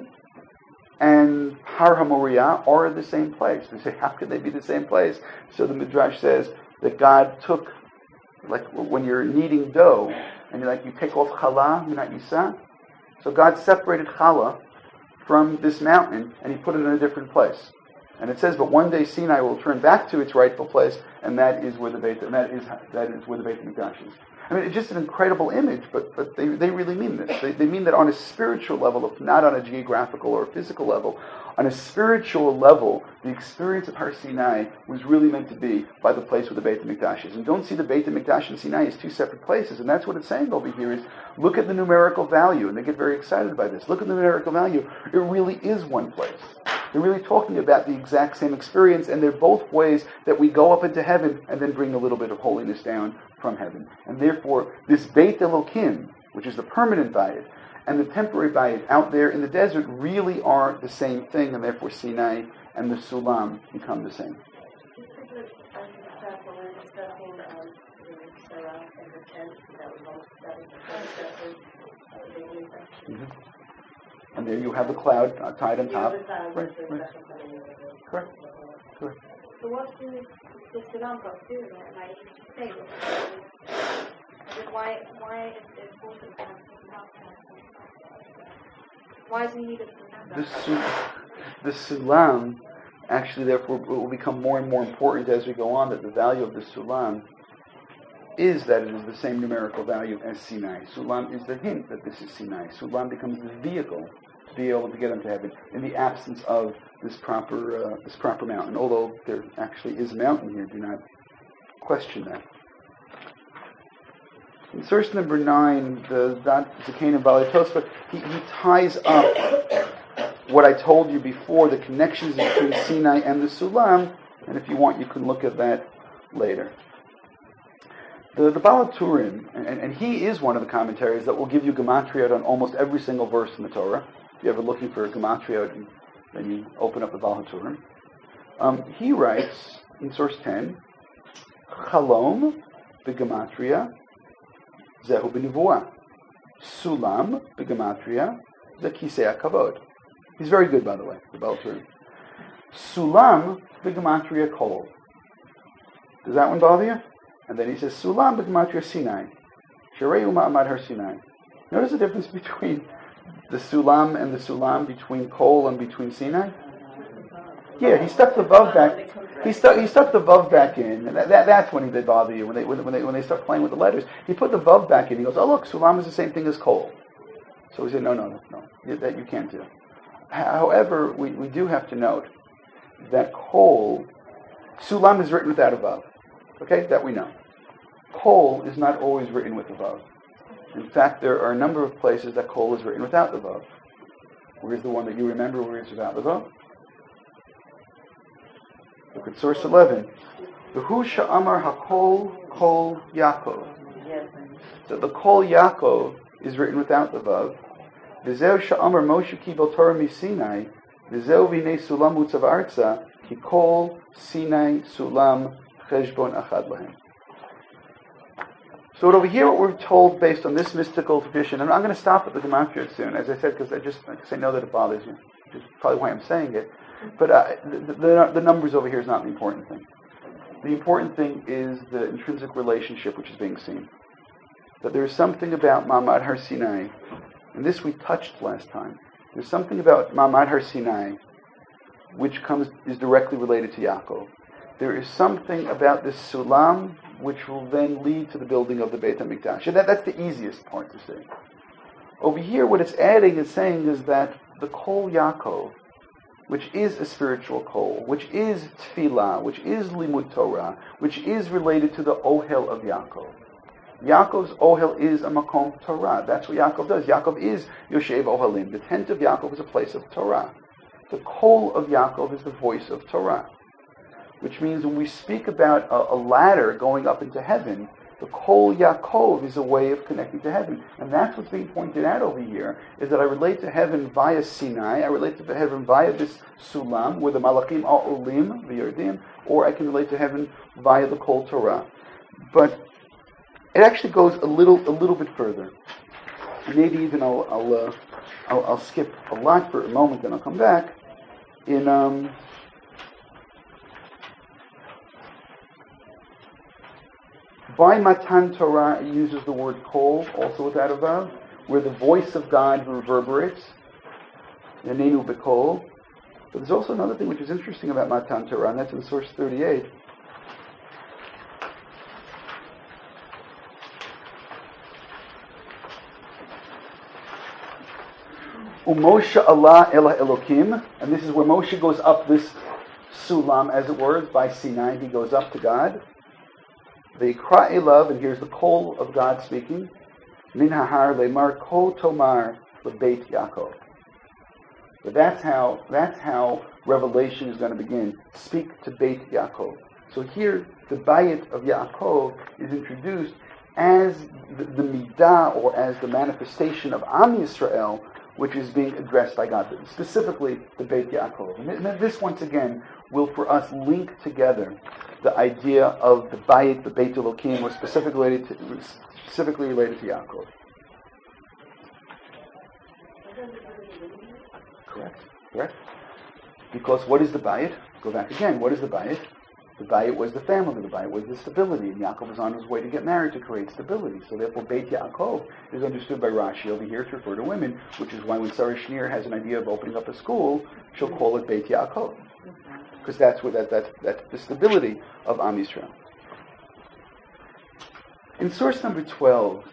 and Har HaMoriah are the same place. They say, how could they be the same place? So the Midrash says that God took, like when you're kneading dough, and you like you take off challah minat yisa, So God separated Chala from this mountain, and he put it in a different place. And it says, but one day Sinai will turn back to its rightful place, and that is where the Beit, and that is that is where the Beit HaMikdash is. I mean, it's just an incredible image, but but they, they really mean this. They, they mean that on a spiritual level, if not on a geographical or a physical level, on a spiritual level, the experience of Har Sinai was really meant to be by the place where the Beit HaMikdash is. And don't see the Beit HaMikdash and Sinai as two separate places. And that's what it's saying over here is, look at the numerical value. And they get very excited by this. Look at the numerical value. It really is one place. They're really talking about the exact same experience, and they're both ways that we go up into heaven and then bring a little bit of holiness down from heaven. And therefore, this Beit Elokim, which is the permanent Bayit, and the temporary Bayit out there in the desert really are the same thing, and therefore Sinai and the Sulam become the same. Mm-hmm. And there you have the cloud uh, tied on top. Right, right. Correct. Correct. So what do the Sulam do then? Like, say, why, why is it important to have Why do you need a the, su- the Sulam actually therefore will become more and more important as we go on, that the value of the Sulam is that it is the same numerical value as Sinai. Sulam is the hint that this is Sinai. Sulam becomes the vehicle to be able to get into heaven in the absence of this proper uh, this proper mountain. Although there actually is a mountain here, do not question that. In source number nine, the Dad Zakein and Bali Tosfot, he, he ties up what I told you before, the connections between Sinai and the Sulam, and if you want, you can look at that later. The, the Baal HaTurim, and, and he is one of the commentaries that will give you gematria on almost every single verse in the Torah. If you're ever looking for a gematria, then you open up the Baal HaTurim. Um, he writes in source ten, Chalom b'gematria zehu b'nivuah. Sulam b'gematria ze kisei hakavod. He's very good, by the way, the Baal HaTurim. Sulam b'gematria kol. Does that one bother you? And then he says, Sulam b'gematria Sinai. Sharei ma'amad har Sinai. Notice the difference between the Sulam and the Sulam, between Kol and between Sinai? Yeah, he stuck the Vav back. He stuck he stuck the Vav back in. And that, that, that's when he did bother you, when they, when, they, when they start playing with the letters. He put the Vav back in. He goes, oh look, Sulam is the same thing as Kol. So he said, no, no, no, no, that you can't do. However, we, we do have to note that Kol, Sulam is written without a Vav. Okay, that we know. Kol is not always written with the Vav. In fact, there are a number of places that Kol is written without the Vav. Where's the one that you remember where it's without the Vav? Look at source eleven. V'hu sha'amar hakol kol Yaakov. So the Kol Yaakov is written without the Vav. V'zeu sha'amar Moshe kibel Torah miSinai. V'zeu v'nei sulam utzav arza ki kol Sinai sulam cheshbon achad lahem. So over here, what we're told based on this mystical tradition, and I'm going to stop at the gematria soon, as I said, because I just because I know that it bothers you. Which is probably why I'm saying it. But uh, the, the, the numbers over here is not the important thing. The important thing is the intrinsic relationship which is being seen. That there is something about Ma'amad Har Sinai, and this we touched last time. There's something about Ma'amad Har Sinai which comes is directly related to Yaakov. There is something about this Sulam which will then lead to the building of the Beit HaMikdash. And that, that's the easiest part to say. Over here, what it's adding is saying is that the Kol Yaakov, which is a spiritual Kol, which is Tefillah, which is Limud Torah, which is related to the Ohel of Yaakov. Yaakov's Ohel is a Makom Torah. That's what Yaakov does. Yaakov is Yoshev Ohelim. The tent of Yaakov is a place of Torah. The Kol of Yaakov is the voice of Torah. Which means when we speak about a, a ladder going up into heaven, the Kol Yaakov is a way of connecting to heaven. And that's what's being pointed out over here, is that I relate to heaven via Sinai, I relate to heaven via this Sulam, where the Malachim are Olim, V'Yardim, or I can relate to heaven via the Kol Torah. But it actually goes a little a little bit further. Maybe even I'll I'll, uh, I'll, I'll skip a lot for a moment, then I'll come back. In... Um, By Matan Torah, it uses the word kol, also without a vav. where the voice of God reverberates. Yanenu B'Kol. But there's also another thing which is interesting about Matan Torah, and that's in source thirty-eight. Umoshe Allah Ela Elokim, and this is where Moshe goes up this sulam, as it were, by Sinai. He goes up to God. V'yikra elav, and here's the call of God speaking. Min hahar le'mar kol tomar lebeit Yaakov. But that's how that's how revelation is going to begin. Speak to Beit Yaakov. So here, the Bayit of Yaakov is introduced as the, the midah, or as the manifestation of Am Yisrael, which is being addressed by God, specifically the Beit Yaakov. And this, once again, will for us link together the idea of the Bayit, the Beit Elokim, was specifically related to, specifically related to Yaakov. Correct. Correct. Because what is the Bayit? Go back again. What is the Bayit? The Bayit was the family. The Bayit was the stability. And Yaakov was on his way to get married to create stability. So therefore, Beit Yaakov is understood by Rashi over here to refer to women, which is why when Sarah Schneer has an idea of opening up a school, she'll call it Beit Yaakov. Because that's what that, that that's the stability of Am Yisrael. In source number twelve,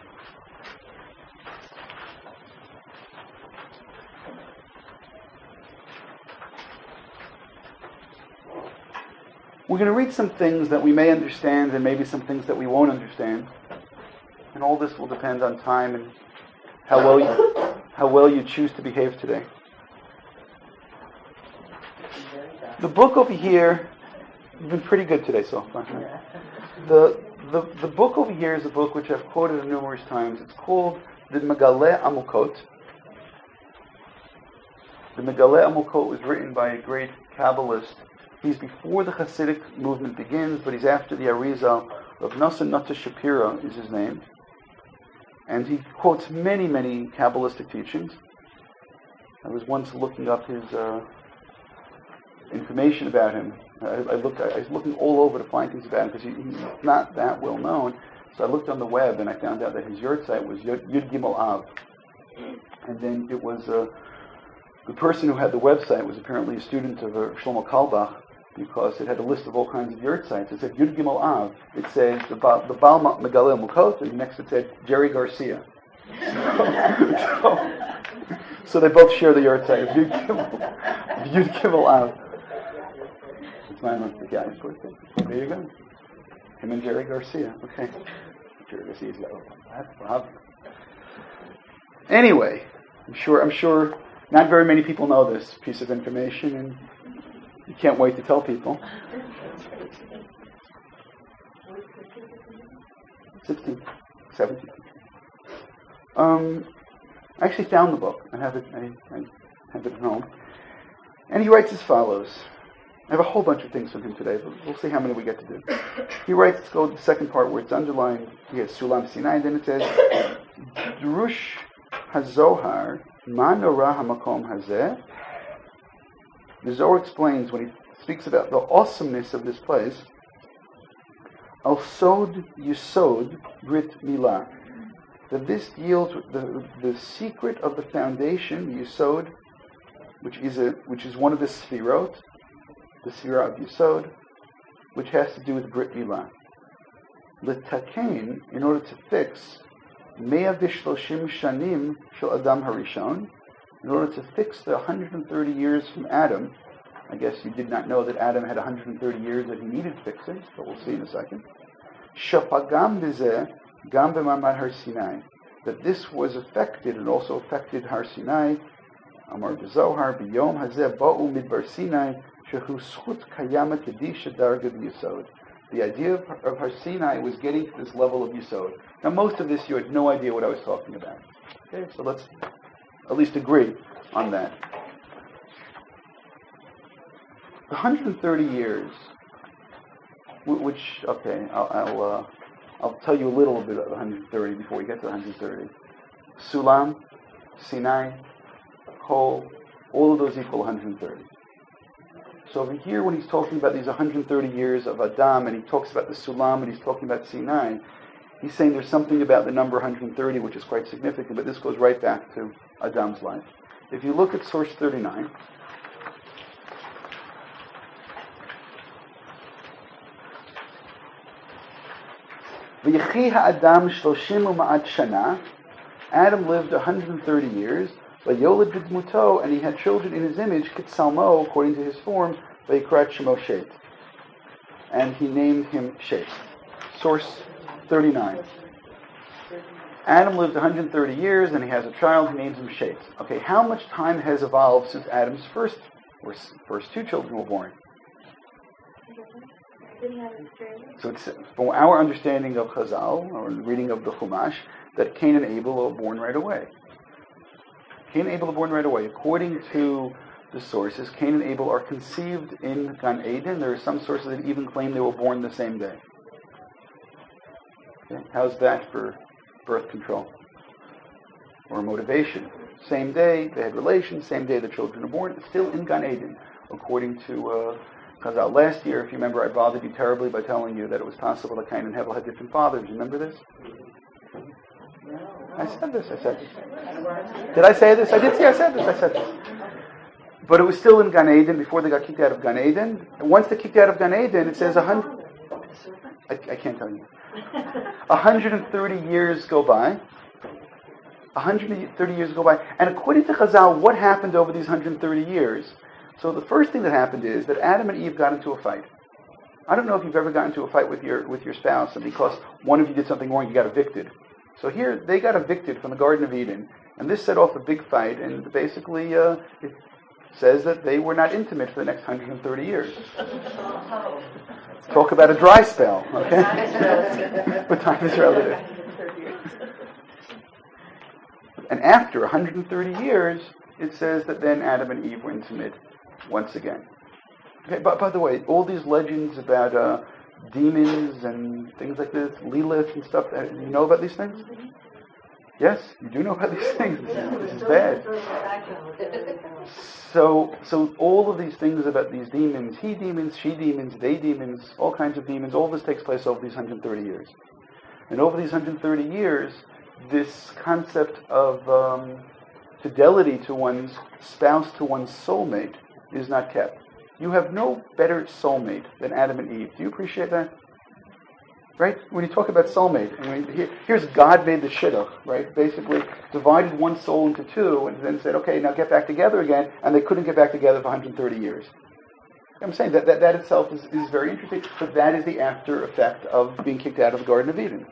we're going to read some things that we may understand and maybe some things that we won't understand. And all this will depend on time and how well you, how well you choose to behave today. The book over here, you've been pretty good today so far. The, the, the book over here is a book which I've quoted numerous times. It's called the Megaleh Amukot. The Megaleh Amukot was written by a great Kabbalist. He's before the Hasidic movement begins, but he's after the Arizal. Rav Nosson Nata Shapira is his name. And he quotes many, many Kabbalistic teachings. I was once looking up his uh, information about him. I, I looked. I was looking all over to find things about him because he, he's not that well known. So I looked on the web and I found out that his yurt site was Yud, Yud Gimel Av. And then it was uh, the person who had the website was apparently a student of uh, Shlomo Kalbach, because it had a list of all kinds of yurt sites. It said Yud Gimel Av. It says the ba- the Baal Megaleh Mukot, and next it said Jerry Garcia. So, so, so they both share the yurt site of Yud Gimel, Yud Gimel Av. It's my month, the guy's birthday. There you go. Him and Jerry Garcia. Okay. Jerry Garcia's got that's Bob. Anyway, I'm sure I'm sure not very many people know this piece of information, and you can't wait to tell people. sixteen, seventeen. Um, I actually found the book. I have it. I, I have it at home, and he writes as follows. I have a whole bunch of things from him today, but we'll see how many we get to do. He writes. Let's go to the second part where it's underlined. He has Sulam Sinai. Then it says, Drush HaZohar Ma Nora HaMakom Hazeh. The Zohar explains when he speaks about the awesomeness of this place. Al Sod Yisod Brit Milah. That this deals with the, the secret of the foundation, the Yisod, which is a which is one of the Sfirot, the Sfirah of Yisod, which has to do with Brit Milah. L'takein, in order to fix, Mea Vishloshim Shanim Shel Adam Harishon, in order to fix the one hundred thirty years from Adam. I guess you did not know that Adam had one hundred thirty years that he needed fixing, but we'll see in a second. Shapagam Bizeh Gam B'Mamad Har Sinai, that this was affected and also affected Har Sinai. Amar B'Zohar B'Yom Hazeh Ba'u Midbar Sinai Shehu Schut Kayama Kedisha Darga Yisod. The idea of, of Har Sinai was getting to this level of Yisod. Now, most of this you had no idea what I was talking about. Okay, so let's at least agree on that. one hundred thirty years, which, okay, I'll I'll, uh, I'll tell you a little bit of one hundred thirty before we get to one hundred thirty. Sulam, Sinai, Kol, all of those equal one hundred thirty. So over here, when he's talking about these one hundred thirty years of Adam, and he talks about the Sulam, and he's talking about Sinai, he's saying there's something about the number one hundred thirty which is quite significant, but this goes right back to Adam's life. If you look at source thirty-nine, V'yechi ha'adam shloshim u'ma'at shana, Adam lived one hundred thirty years, v'yoled b'dmuto, and he had children in his image, kitsalmo, according to his form, v'yikrat shemo Shet, and he named him Shet. Source thirty-nine. Adam lived one hundred thirty years, and he has a child, he names him Shet. Okay, how much time has evolved since Adam's first, or first two children were born? So it's from our understanding of Chazal, or reading of the Chumash, that Cain and Abel were born right away. Cain and Abel are born right away. According to the sources, Cain and Abel are conceived in Gan Eden. There are some sources that even claim they were born the same day. Okay. How's that for birth control? Or motivation? Same day, they had relations, same day the children are born, still in Gan Eden, according to uh, Chazal. Last year, if you remember, I bothered you terribly by telling you that it was possible that Cain and Abel had different fathers. You remember this? I said this, I said this. Did I say this? I did say I said this, I said this. But it was still in Gan Eden before they got kicked out of Gan Eden. And once they kicked out of Gan Eden, it says a hundred... I, I can't tell you. one hundred thirty years go by. one hundred thirty years go by. And according to Chazal, what happened over these one hundred thirty years? So the first thing that happened is that Adam and Eve got into a fight. I don't know if you've ever gotten into a fight with your with your spouse, and because one of you did something wrong, you got evicted. So here, they got evicted from the Garden of Eden, and this set off a big fight, and basically uh, it says that they were not intimate for the next one hundred thirty years. Talk about a dry spell, okay? But time is relative. And after one hundred thirty years, it says that then Adam and Eve were intimate once again. Okay, but by the way, all these legends about uh, demons and things like this, Lilith and stuff, uh, you know about these things? Yes, you do know about these things. This is, this is bad. So, so all of these things about these demons, he demons, she demons, they demons, all kinds of demons, all this takes place over these one hundred thirty years. And over these one hundred thirty years, this concept of um, fidelity to one's spouse, to one's soulmate, is not kept. You have no better soulmate than Adam and Eve. Do you appreciate that? Right? When you talk about soulmate, I mean, here, here's God made the shidduch, right? Basically divided one soul into two and then said, okay, now get back together again, and they couldn't get back together for one hundred thirty years. I'm saying that that, that itself is, is very interesting, but that is the after effect of being kicked out of the Garden of Eden.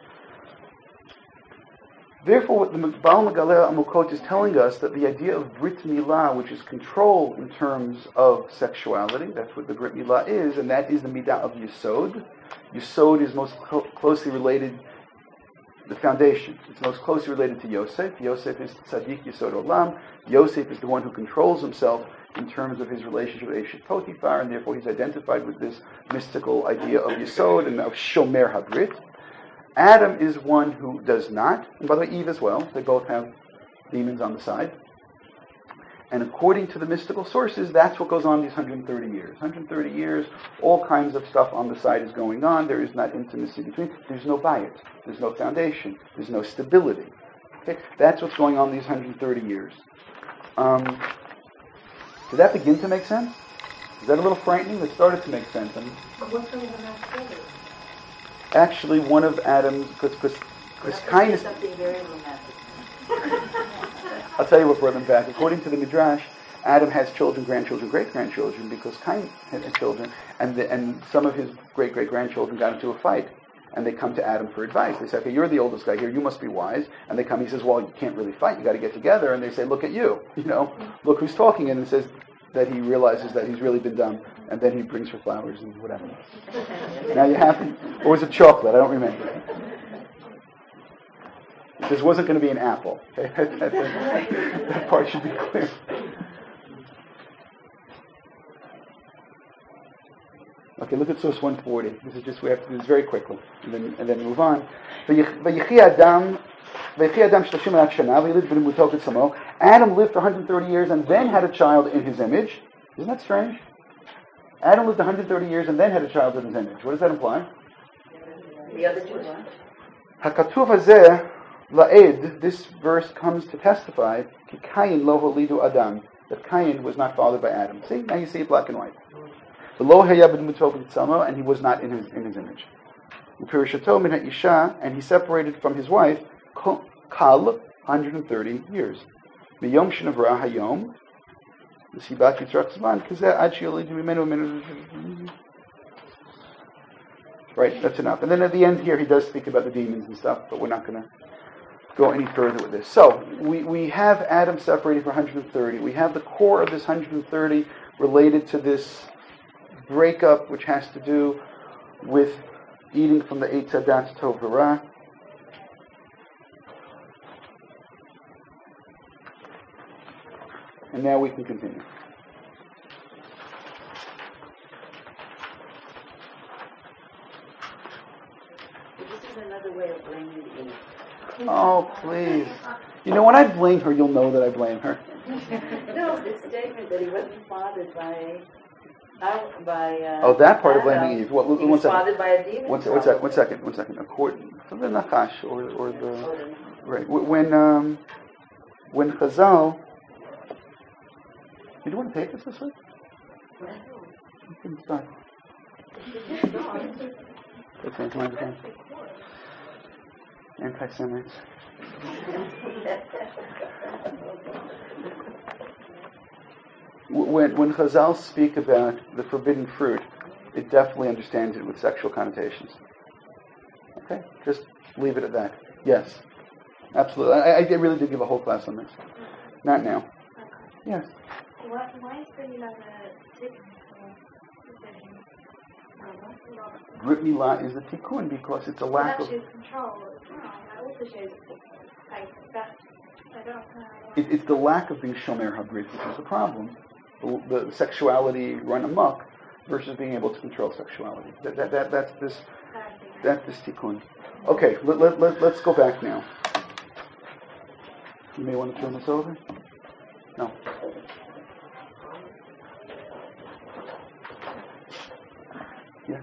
Therefore, what the Baal Megaleh Amukot is telling us, that the idea of Brit Milah, which is control in terms of sexuality, that's what the Brit Milah is, and that is the Midah of Yesod. Yesod is most clo- closely related, the foundation, it's most closely related to Yosef. Yosef is Tzaddik Yesod Olam. Yosef is the one who controls himself in terms of his relationship with Eshet Potiphar, and therefore he's identified with this mystical idea of Yesod and of Shomer HaBrit. Adam is one who does not, and by the way, Eve as well. They both have demons on the side. And according to the mystical sources, that's what goes on these one hundred thirty years. one hundred thirty years, all kinds of stuff on the side is going on. There is not intimacy between. There's no bayit. There's no foundation. There's no stability. Okay, that's what's going on these one hundred thirty years. Um, did that begin to make sense? Is that a little frightening? It started to make sense. I mean, What's going on after? actually, one of Adam's, because because Cain is. Something very romantic. I'll tell you what brought them back. According to the Midrash, Adam has children, grandchildren, great-grandchildren, because Cain had children, and the, and some of his great-great-grandchildren got into a fight, and they come to Adam for advice. They say, okay, you're the oldest guy here, you must be wise. And they come, he says, well, you can't really fight, you got to get together. And they say, look at you, you know, look who's talking. And it says that he realizes that he's really been dumb, and then he brings her flowers and whatever. Now you happy? Or was it chocolate? I don't remember. This wasn't going to be an apple. Okay? that, that, that part should be clear. Okay, look at source one forty. This is just, we have to do this very quickly, and then, and then move on. Adam lived for one hundred thirty years and then had a child in his image. Isn't that strange? Adam lived one hundred thirty years and then had a child in his image. What does that imply? The other two ones. Hakatuv hazeh la'ed, this verse comes to testify, ki Kayin lo holidu Adam, that Cain was not fathered by Adam. See, now you see it black and white. The lo haya b'dmuto b'tzamo, and he was not in his in his image. Upirishato min ha'isha, and he separated from his wife kal one hundred thirty years. Miyom shenavra hayom, l'sibat yitzrak zman kazeh ad she'yolidu mimenu mimenu. Right, that's enough. And then at the end here, he does speak about the demons and stuff, but we're not going to go any further with this. So, we, we have Adam separated for one hundred thirty. We have the core of this one hundred thirty related to this breakup, which has to do with eating from the Eitz Hadat Tov V'Ra. And now we can continue. This is another way of blaming Eve. Oh, please. You know, when I blame her, you'll know that I blame her. No, the statement that he wasn't fathered by... by uh, oh, that part of Adam. blaming Eve. What, He one was second. fathered by a demon. One, se- one, sec- one second, one second. According to the Nakash, or, or the... Right. When, um, when Chazal... You don't want to take this this week? You can start. Okay, mind again. Anti-Semites. When, when Chazal speak about the forbidden fruit, it definitely understands it with sexual connotations. Okay? Just leave it at that. Yes. Absolutely. I, I really did give a whole class on this. Not now. Yes. Why, why is there not a tick? Brit Milah is a tikkun because it's a lack of... Actually, control. No, I also shows like that. I don't know. It, it's the lack of being shomer habrit, which is the problem. The, the sexuality run amok versus being able to control sexuality. That, that, that, that's this that's this tikkun. Okay, let, let, let, let's go back now. You may want to turn this over? No. Yeah.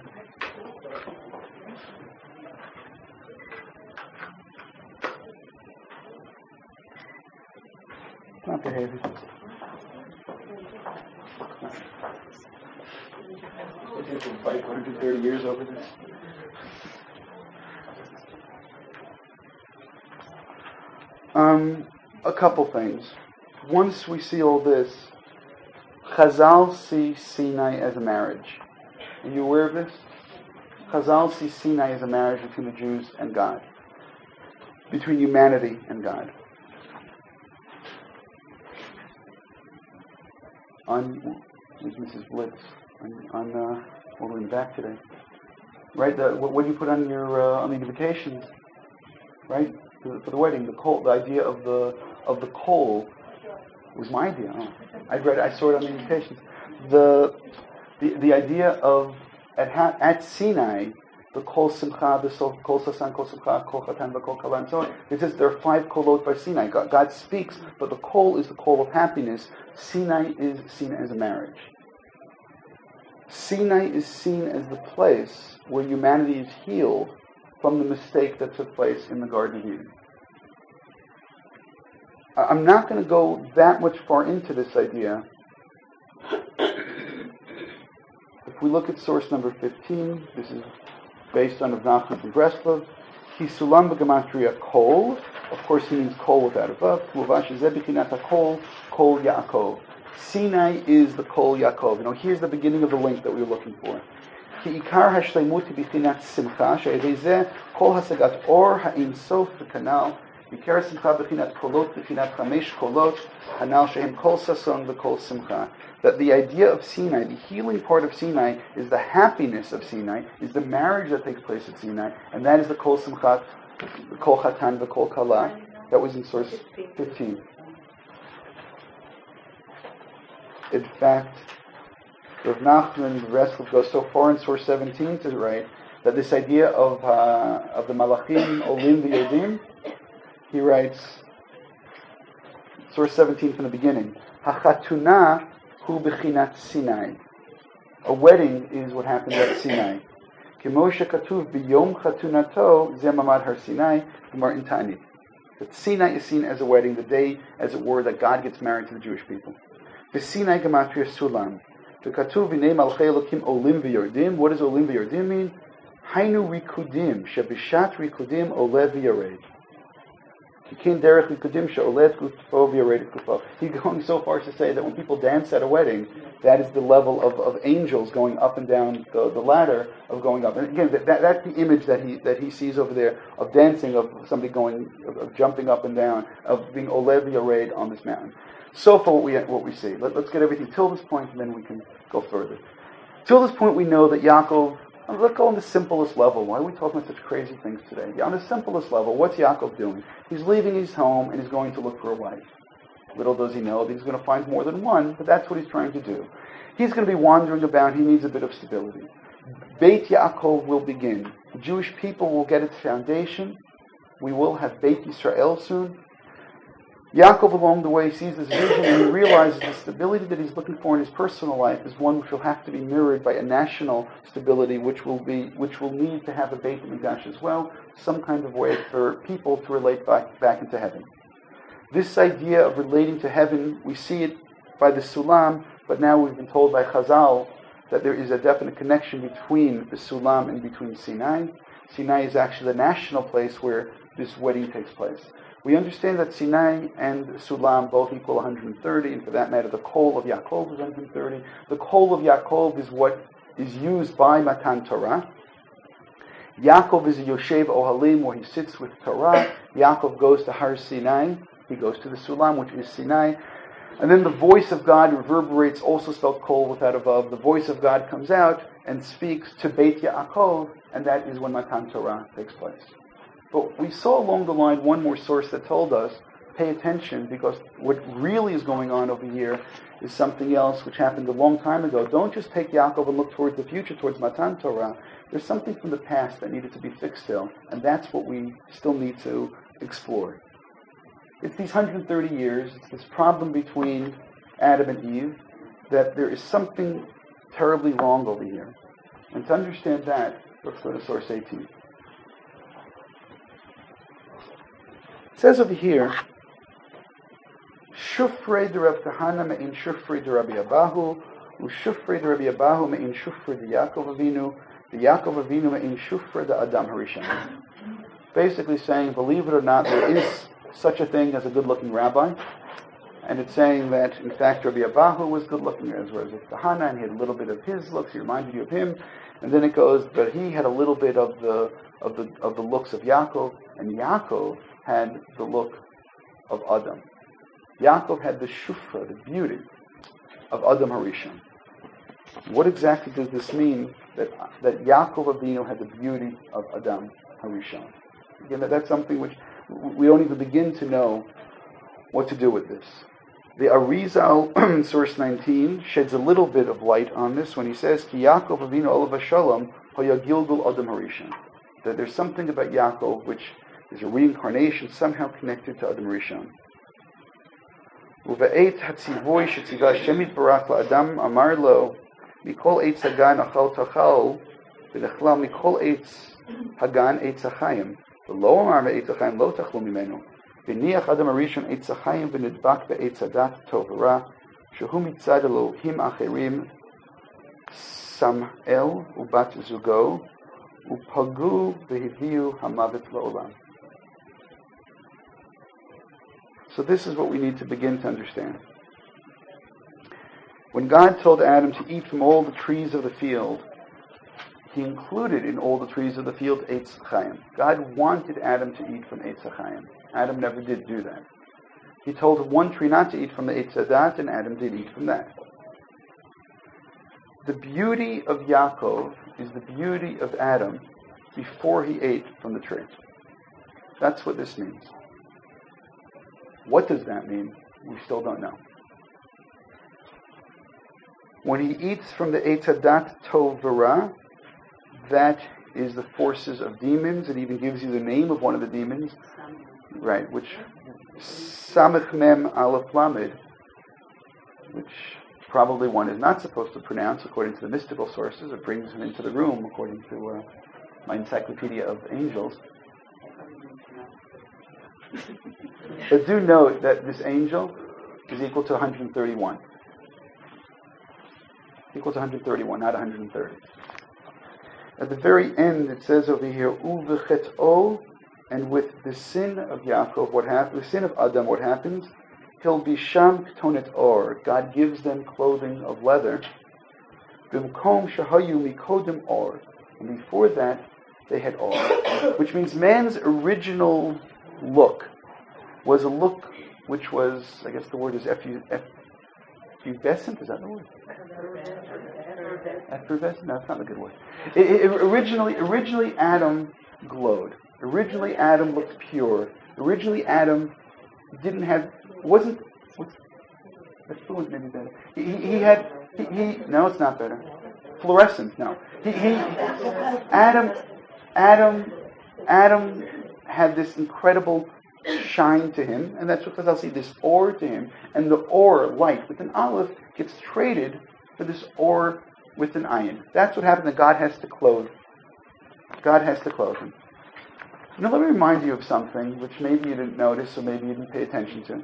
Not behaving. We can fight one hundred thirty years over this. Um, a couple things. Once we see all this, Chazal see Sinai as a marriage. Are you aware of this? Chazal see Sinai as a marriage between the Jews and God, between humanity and God. On, there's Missus Blitz, on, on uh, well, we're in the back today. Right, the, what, what do you put on your, uh, on the invitations? Right, for, for the wedding, the coal, the idea of the, of the coal was my idea. Oh, I read, I saw it on the invitations. The, the, the idea of, at, at Sinai, the kol simcha, the kol sasan, kol simcha, kol chatan, kol kala, and so on. It says there are five kolot by Sinai. God, God speaks, but the kol is the kol of happiness. Sinai is seen as a marriage. Sinai is seen as the place where humanity is healed from the mistake that took place in the Garden of Eden. I'm not going to go that much far into this idea. If we look at source number fifteen, this is based on Rav Nachman from Breslov. Hisulam b'gematria kol. Of course, he means kol without a vav. Muvash zebichinat kol, kol Yaakov. Sinai is the kol Yaakov. You know, here's the beginning of the link that we were looking for. Ki ikar hashleimuti b'chinat simcha, she'edei zeh kol hasagat or ha'in sof v'kanal. Ikar simcha b'chinat kolot b'chinat chamesh kolot, hanal shehem kol sason v'kol simcha. That the idea of Sinai, the healing part of Sinai, is the happiness of Sinai, is the marriage that takes place at Sinai, and that is the kol simchat, the kol chatan, the kol kala. That was in source fifteen. In fact, Rav Nachman Breslov goes so far in source seventeen to write that this idea of uh, of the malachim olim v'yodim, he writes, source seventeen from the beginning, hachatuna hu b'chinat Sinai. A wedding is what happens at Sinai. Kimosha Katuv B'Yom Chatunato Zemamad Har Sinai Martin Tani. That Sinai is seen as a wedding, the day, as it were, that God gets married to the Jewish people. The Sinai Gematria Sulam. The Katuv V'nei Malchei Elokim Olim V'Yordim. What does Olim V'Yordim mean? Hainu Rikudim Shebishat Rikudim Olev V'Yared. He's going so far as to say that when people dance at a wedding, that is the level of, of angels going up and down the, the ladder of going up. And again, that, that, that's the image that he that he sees over there of dancing, of somebody going, of, of jumping up and down, of being Olev Yared on this mountain. So far, what we what we see. Let, let's get everything till this point, and then we can go further. Till this point, we know that Yaakov. Let's go on the simplest level. Why are we talking about such crazy things today? On the simplest level, what's Yaakov doing? He's leaving his home and he's going to look for a wife. Little does he know that he's going to find more than one, but that's what he's trying to do. He's going to be wandering about. He needs a bit of stability. Beit Yaakov will begin. The Jewish people will get its foundation. We will have Beit Yisrael soon. Yaakov, along the way, sees this vision and he realizes the stability that he's looking for in his personal life is one which will have to be mirrored by a national stability, which will be, which will need to have a Beit Mikdash as well, some kind of way for people to relate back, back into heaven. This idea of relating to heaven, we see it by the Sulam, but now we've been told by Chazal that there is a definite connection between the Sulam and between Sinai. Sinai is actually the national place where this wedding takes place. We understand that Sinai and Sulam both equal one hundred thirty, and for that matter, the Kol of Yaakov is one hundred thirty. The Kol of Yaakov is what is used by Matan Torah. Yaakov is a Yoshev Ohalim, where he sits with Torah. Yaakov goes to Har Sinai. He goes to the Sulam, which is Sinai. And then the voice of God reverberates, also spelled Kol without a vav. The voice of God comes out and speaks to Beit Yaakov, and that is when Matan Torah takes place. But we saw along the line one more source that told us, pay attention, because what really is going on over here is something else which happened a long time ago. Don't just take Yaakov and look towards the future, towards Matan Torah. There's something from the past that needed to be fixed still, and that's what we still need to explore. It's these one hundred thirty years, it's this problem between Adam and Eve, that there is something terribly wrong over here. And to understand that, let's go to source eighteen. It says over here, Shufrei de Rav Kahana me'in Shufrei de Rabbi Abahu, u'Shufrei de Rabbi Abahu me'in Shufrei de Yaakov Avinu, the Yaakov Avinu me'in Shufrei de Adam Harishon. Basically saying, believe it or not, there is such a thing as a good-looking rabbi, and it's saying that, in fact, Rabbi Abahu was good-looking, as was Kahana, and he had a little bit of his looks, he reminded you of him, and then it goes, but he had a little bit of the of the of the looks of Yaakov, and Yaakov had the look of Adam. Yaakov had the shufra, the beauty of Adam Harishon. What exactly does this mean, that that Yaakov Avinu had the beauty of Adam Harishon? Again, that, that's something which we don't even begin to know what to do with this. The Arizal in source nineteen sheds a little bit of light on this when he says, Ki Yaakov Avinu olav hashalom hoya gilgul Adam Harishon. That there's something about Yaakov which is a reincarnation somehow connected to Adam Rishon. Uva'et hatzivoy shetziva Hashem yitbarach la'adam amar lo mikol eitz hagan achal tachal v'nechla mikol eitz hagan eitz hachayim v'lo amar ve'etz hachayim lo tachlu mimenu v'niach Adam Rishon eitz hachayim v'nidbak be'etz hadat tov v'ra shehu mitzad Elohim acherim Sam'el ubat zugo upagu v'hiviu hamavet la'olam. So this is what we need to begin to understand. When God told Adam to eat from all the trees of the field, he included in all the trees of the field Eitz Chaim. God wanted Adam to eat from Eitz Chaim. Adam never did do that. He told him one tree not to eat from the Eitz Hadat, and Adam did eat from that. The beauty of Yaakov is the beauty of Adam before he ate from the tree. That's what this means. What does that mean? We still don't know. When he eats from the Eitz Hadat Tov V'Ra, that is the forces of demons. It even gives you the name of one of the demons, right? Which Samech Mem Aleph Lamed, which probably one is not supposed to pronounce according to the mystical sources. It brings him into the room according to uh, my encyclopedia of angels. But do note that this angel is equal to one hundred thirty-one. Equal to one hundred thirty-one, not one hundred thirty. At the very end, it says over here, "Uvechet'o," and with the sin of Yaakov, what happens? The sin of Adam, what happens? He'll be sham ktonet or. God gives them clothing of leather. Bimkom shahayu mikodim or, and before that, they had or, which means man's original look was a look which was, I guess the word is effu- effervescent. Is that the word? Effervescent? No, that's not a good word. It, it, originally, originally Adam glowed. Originally Adam looked pure. Originally Adam didn't have, wasn't, what's, that's fluent maybe better. He, he, he had, he, he, no, it's not better. Fluorescent, no. He, he, Adam, Adam, Adam had this incredible shine to him, and that's because I'll see this ore to him, and the ore, light, with an olive, gets traded for this ore with an iron. That's what happened, that God has to clothe. God has to clothe him. Now let me remind you of something which maybe you didn't notice, or maybe you didn't pay attention to.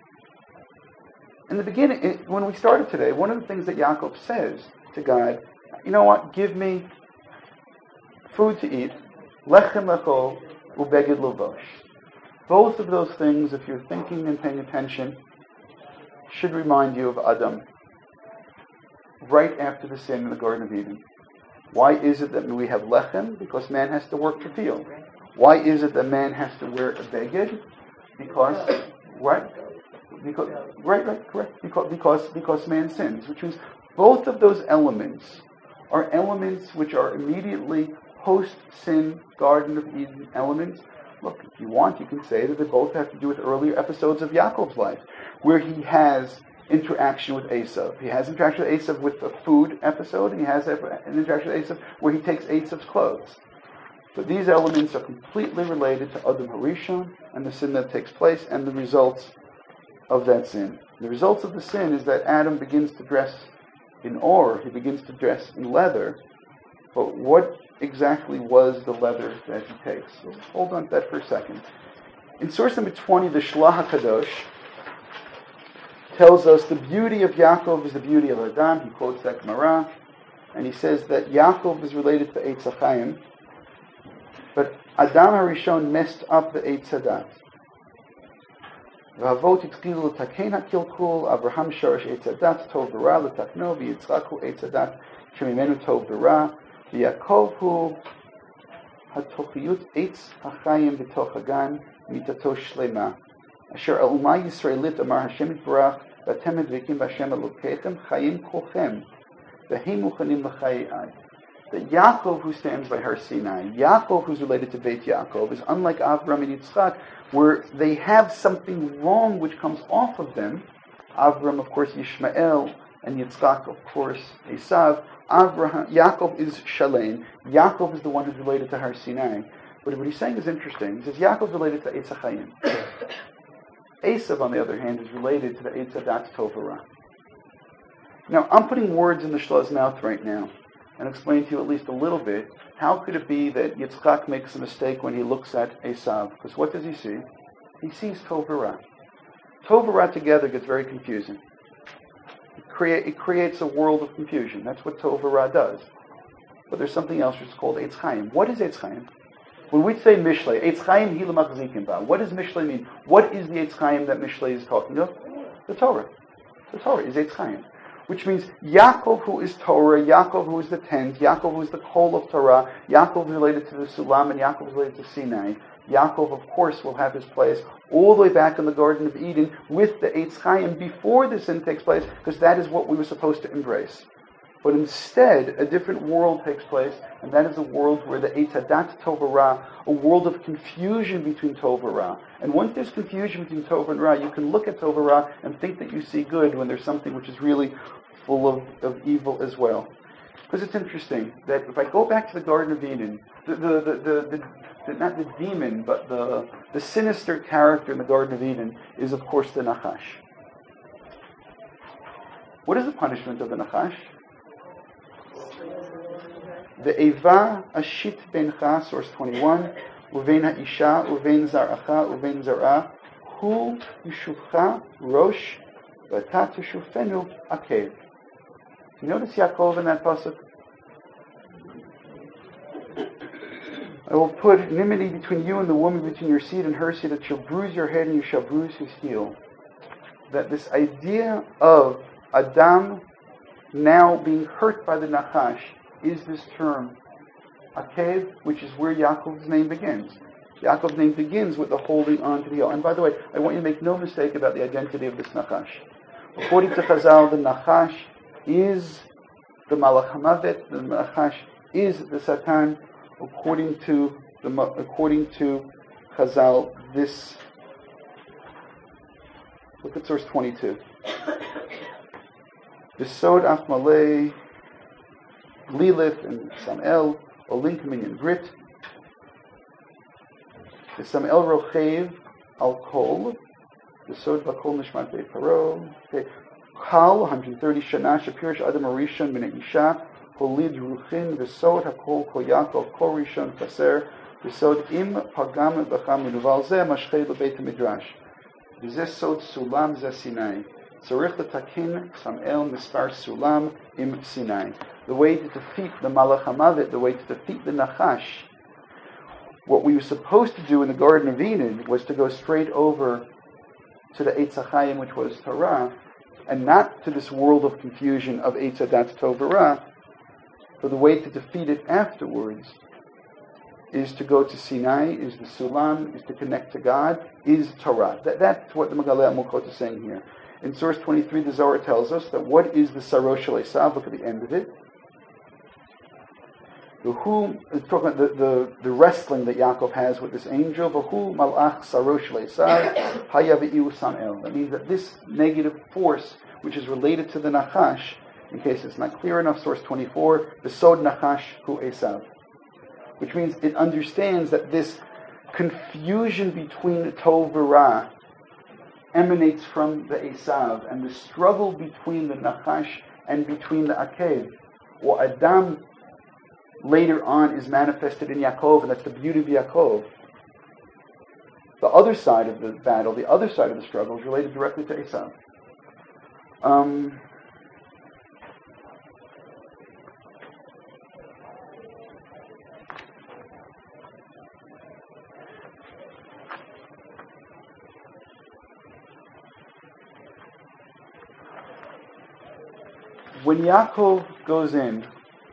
In the beginning, it, when we started today, one of the things that Yaakov says to God, you know what, give me food to eat, lechem lechol, ubeged lovosh. Both of those things, if you're thinking and paying attention, should remind you of Adam, right after the sin in the Garden of Eden. Why is it that we have lechem? Because man has to work to feel. Why is it that man has to wear a beged? Because, right? Because, right, right, correct. Because, because, because man sins, which means both of those elements are elements which are immediately post-sin Garden of Eden elements. Look, if you want, you can say that they both have to do with earlier episodes of Yaakov's life, where he has interaction with Esav. He has interaction with Esav with the food episode, and he has an interaction with Esav where he takes Esav's clothes. So these elements are completely related to Adam Harishon and the sin that takes place and the results of that sin. The results of the sin is that Adam begins to dress in ore, he begins to dress in leather, but what exactly was the leather that he takes? So hold on to that for a second. In source number twenty, the Shlach HaKadosh tells us the beauty of Yaakov is the beauty of Adam. He quotes that Gemara, and he says that Yaakov is related to Eitz HaChaim, but Adam HaRishon messed up the Eitz HaDat. V'avot itzkilu l'takein ha'kilkul, Avraham sharash Eitz HaDat tov v'ra l'takno, v'yitzchak hu Eitz HaDat shemimenu tov v'ra, v'Yaakov hu ha'tochiyut Eitz HaChaim b'toch hagan mitato shlema. Asher alma Yisraelit amar Hashem yitbarach v'atem advikim v'Hashem Elokeichem chayim kolchem v'hem muchanim l'chayei. That Yaakov, who stands by Har Sinai, Yaakov, who's related to Beit Yaakov, is unlike Avram and Yitzchak, where they have something wrong which comes off of them. Avram, of course, Yishmael, and Yitzchak, of course, Esav. Avraham, Yaakov is Shalem. Yaakov is the one who's related to Har Sinai. But what he's saying is interesting. He says Yaakov is related to Eitz HaChaim. Esav, on the other hand, is related to the Eitz HaDat Tov V'Ra. Now, I'm putting words in the Shlah's mouth right now, and explain to you at least a little bit, how could it be that Yitzchak makes a mistake when he looks at Esav? Because what does he see? He sees Tov V'Ra. Tov V'Ra together gets very confusing. It, crea- it creates a world of confusion. That's what Tov V'Ra does. But there's something else which is called Eitz Chaim. What is Eitz Chaim? When we say Mishlei, Eitz Chaim hi l'machzikim ba. What does Mishlei mean? What is the Eitz Chaim that Mishlei is talking of? The Torah. The Torah is Eitz Chaim. Which means Yaakov, who is Torah, Yaakov, who is the tent, Yaakov, who is the coal of Torah, Yaakov is related to the Sulam, and Yaakov is related to Sinai. Yaakov, of course, will have his place all the way back in the Garden of Eden with the Eitz Chaim before the sin takes place, because that is what we were supposed to embrace. But instead, a different world takes place, and that is a world where the Eitz HaDat Tov V'Ra, a world of confusion between Tov and Ra. And once there's confusion between Tov and Ra, you can look at Tov and Ra and think that you see good when there's something which is really full of, of evil as well. Because it's interesting that if I go back to the Garden of Eden, the, the, the, the, the, the not the demon, but the, the sinister character in the Garden of Eden is, of course, the Nachash. What is the punishment of the Nachash? Ve'eva ashit bencha, source twenty-one, uvein ha'isha, uvein zar'acha, uvein zar'a, hu yishuvcha rosh, v'ata teshufenu akev. You notice Yaakov in that pasuk? I will put enmity between you and the woman, between your seed and her seed, that shall bruise your head and you shall bruise his heel. That this idea of Adam now being hurt by the Nachash is this term, Akev, which is where Yaakov's name begins. Yaakov's name begins with the holding on to the heel. And by the way, I want you to make no mistake about the identity of this Nachash. According to Chazal, the Nachash is the Malach HaMavet, the Nachash is the Satan. According to the according to Chazal, this, look at source twenty-two. Besod af malei Lilith and Sam'el, Olink minyan Brit. The Sam'el rochev al kol. Besod bakol nishmat beit paro. Okay. Chal, one hundred thirty shana, shapirish adam arishon min isha. Holid ruchin v'sod hakol kol Yaakov kol rishon chaser v'sod im pagam b'cham menuval zeh mashchei l'beit midrash v'zeh sod sulam zeh Sinai tzarich l'takin Sam'el mispar sulam im Sinai. The way to defeat the Malach HaMavet, the way to defeat the Nachash, what we were supposed to do in the Garden of Eden was to go straight over to the Eitz HaChaim, which was Torah, and not to this world of confusion of Eitz HaDat Tov V'Ra. So the way to defeat it afterwards is to go to Sinai, is the Sulam, is to connect to God, is Torah. That, that's what the Megaleh Amukot is saying here. In source twenty-three, the Zohar tells us that what is the Sarosh Shel Esav? Look at the end of it. The who, it's talking about the, the, the wrestling that Yaakov has with this angel. V'hu malach Sarosh Shel Esav, haya v'iu Sam'el. That means that this negative force, which is related to the Nachash, in case it's not clear enough, source twenty-four, the Sod Nachash Hu Esav, which means it understands that this confusion between Tov and Ra emanates from the Esav, and the struggle between the Nachash and between the Akev, or Adam, later on is manifested in Yaakov, and that's the beauty of Yaakov. The other side of the battle, the other side of the struggle, is related directly to Esav. Um, When Yaakov goes in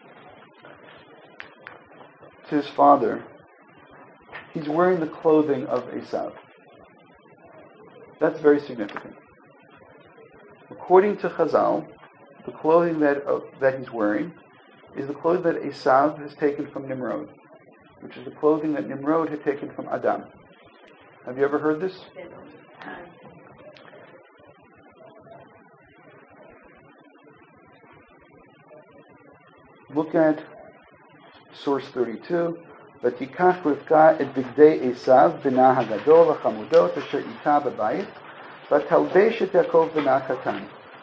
to his father, he's wearing the clothing of Esav. That's very significant. According to Chazal, the clothing that uh, that he's wearing is the clothing that Esav has taken from Nimrod, which is the clothing that Nimrod had taken from Adam. Have you ever heard this? Look at source thirty-two. V'tikach Rivka et bigdei Esav b'na hagadol ha'chamudot asher ita b'bayit v'talbesh et Yaakov b'na katan.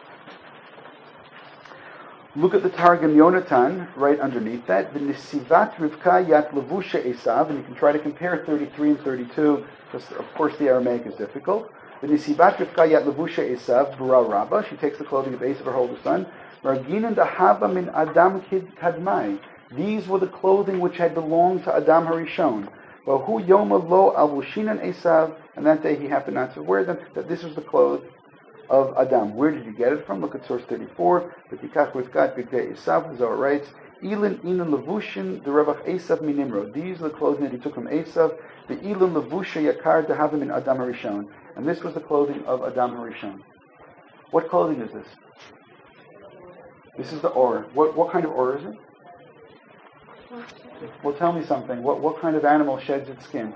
Look at the Targum Yonatan right underneath that. V'nisivat Rivka yat levusha Esav, and you can try to compare thirty-three and thirty-two, because of course the Aramaic is difficult. V'nisivat Rivka yat levusha Esav b'ra rabba. She takes the clothing of Esav, her older son. Raginan dahava min Adam kadmai. These were the clothing which had belonged to Adam Harishon. Vahu yoma lo avushinan Esav, and that day he happened not to wear them. That this was the clothes of Adam. Where did you get it from? Look at source thirty-four. V'tikach Rivka b'gdei Esav. The Zohar writes, Ilin inan levushin the Ravach Esav min Nimrod. These are the clothing that he took from Esav. The ilin levusha yakar dahava min Adam Harishon. And this was the clothing of Adam Harishon. What clothing is this? This is the or. What what kind of or is it? Well, tell me something. What what kind of animal sheds its skin?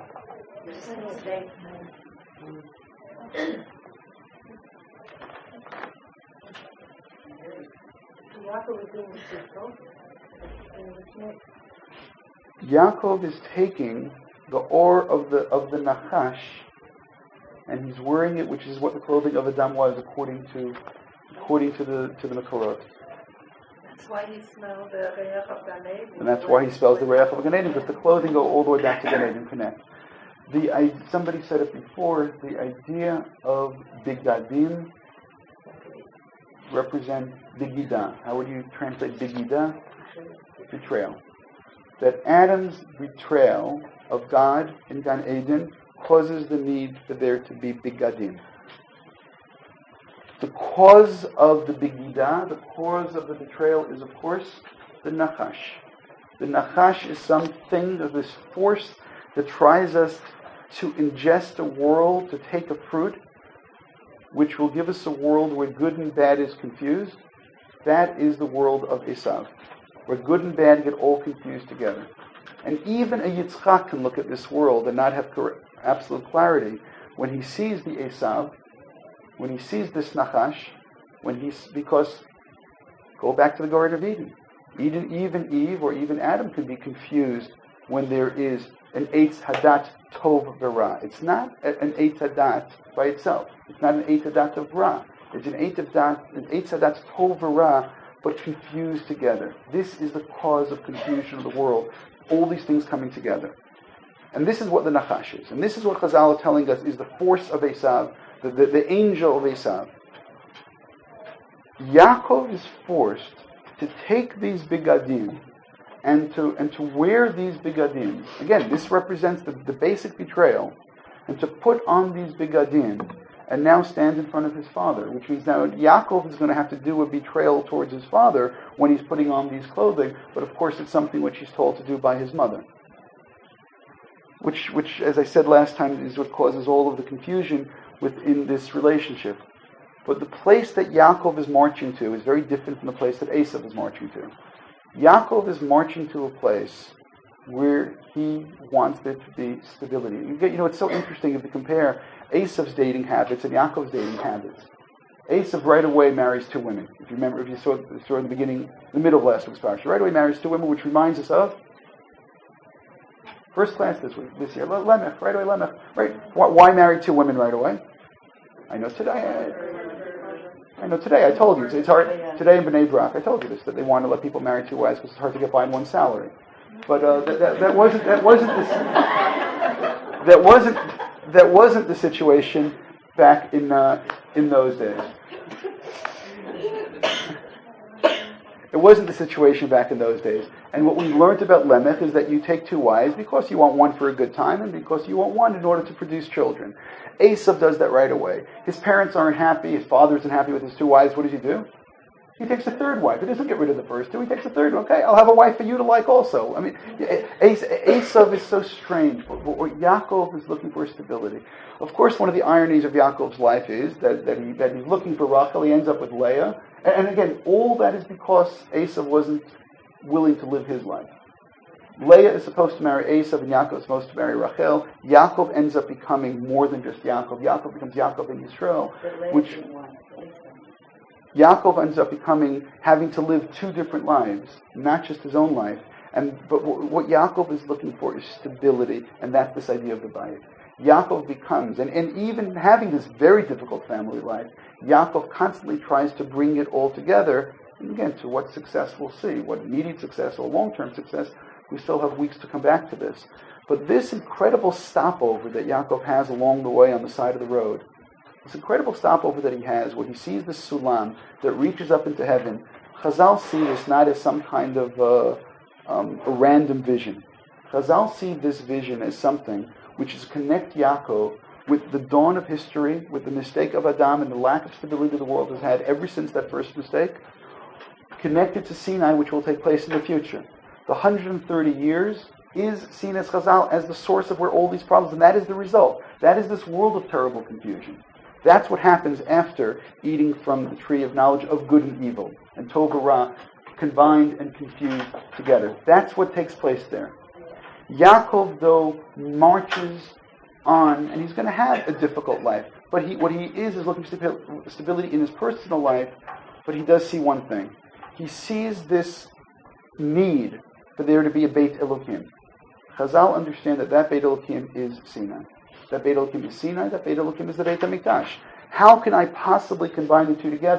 Yaakov is taking the or of the of the Nachash, and he's wearing it, which is what the clothing of Adam was, according to according to the to the Makorot. That's why he smelled the Reach of Gan Eden. And that's why he spells the Reach of Gan Eden, because the clothing go all the way back to Gan Eden connect. The I, somebody said it before. The idea of bigadim represent bigida. How would you translate bigida? Betrayal. That Adam's betrayal of God in Gan Eden causes the need for there to be bigadim. The cause of the bigida, the cause of the betrayal, is of course the nachash. The nachash is something of this force that tries us to ingest a world, to take a fruit, which will give us a world where good and bad is confused. That is the world of Esav, where good and bad get all confused together. And even a Yitzchak can look at this world and not have cor- absolute clarity. When he sees the Esav, when he sees this Nachash, when he's, because, go back to the Garden of Eden. Eden, even Eve or even Adam can be confused when there is an Eitz Hadat Tov V'Ra. It's not an Eitz Hadat by itself. It's not an Eitz Hadat of Ra. It's an Eitz Hadat, an Eitz Hadat Tov V'Ra, but confused together. This is the cause of confusion of the world. All these things coming together. And this is what the Nachash is. And this is what Chazal are telling us is the force of Esav, the, the, the angel of Esav. Yaakov is forced to take these bigadim and to and to wear these bigadim. Again, this represents the, the basic betrayal, and to put on these bigadim and now stand in front of his father, which means now Yaakov is going to have to do a betrayal towards his father when he's putting on these clothing, but of course it's something which he's told to do by his mother. Which, which, as I said last time, is what causes all of the confusion within this relationship. But the place that Yaakov is marching to is very different from the place that Esav is marching to. Yaakov is marching to a place where he wants there to be stability. You, get, you know, it's so interesting if you compare Esav's dating habits and Yaakov's dating habits. Esav right away marries two women. If you remember, if you saw, saw in the beginning, the middle of last week's parsha, right away marries two women, which reminds us of first class this week, this year, Lemech, right away Lemech. Right? Why, why marry two women right away? I know today. I, I know today. I told you it's, it's hard today in Bnei Brak. I told you this that they want to let people marry two wives because it's hard to get by on one salary. But uh, that, that, that wasn't that wasn't the, that wasn't that wasn't the situation back in uh, in those days. It wasn't the situation back in those days. And what we learned about Lemech is that you take two wives because you want one for a good time and because you want one in order to produce children. Esav does that right away. His parents aren't happy. His father isn't happy with his two wives. What does he do? He takes a third wife. He doesn't get rid of the first two. He takes a third one. Okay, I'll have a wife for you to like also. I mean, Esav is so strange. But what Yaakov is looking for is stability. Of course, one of the ironies of Yaakov's life is that, that, he, that he's looking for Rachel. He ends up with Leah. And, and again, all that is because Esav wasn't willing to live his life. Leah is supposed to marry Esav, and Yaakov is supposed to marry Rachel. Yaakov ends up becoming more than just Yaakov. Yaakov becomes Yaakov and Yisrael, which Yaakov ends up becoming, having to live two different lives, not just his own life. And but what Yaakov is looking for is stability, and that's this idea of the bayit. Yaakov becomes, and, and even having this very difficult family life, Yaakov constantly tries to bring it all together. And again, to what success we'll see, what immediate success or long-term success, we still have weeks to come back to this. But this incredible stopover that Yaakov has along the way on the side of the road, this incredible stopover that he has, where he sees this sulam that reaches up into heaven, Chazal see this not as some kind of uh, um, a random vision. Chazal see this vision as something which is connect Yaakov with the dawn of history, with the mistake of Adam and the lack of stability the world has had ever since that first mistake, connected to Sinai, which will take place in the future. The one hundred thirty years is seen as Chazal as the source of where all these problems, and that is the result. That is this world of terrible confusion. That's what happens after eating from the tree of knowledge of good and evil, and Tov and Ra combined and confused together. That's what takes place there. Yaakov, though, marches on, and he's going to have a difficult life, but he, what he is is looking for stability in his personal life, but he does see one thing. He sees this need for there to be a Beit Elokim. Chazal understand that that Beit Elokim is Sinai. That Beit Elokim is Sinai, that Beit Elokim is the Beit HaMikdash. How can I possibly combine the two together?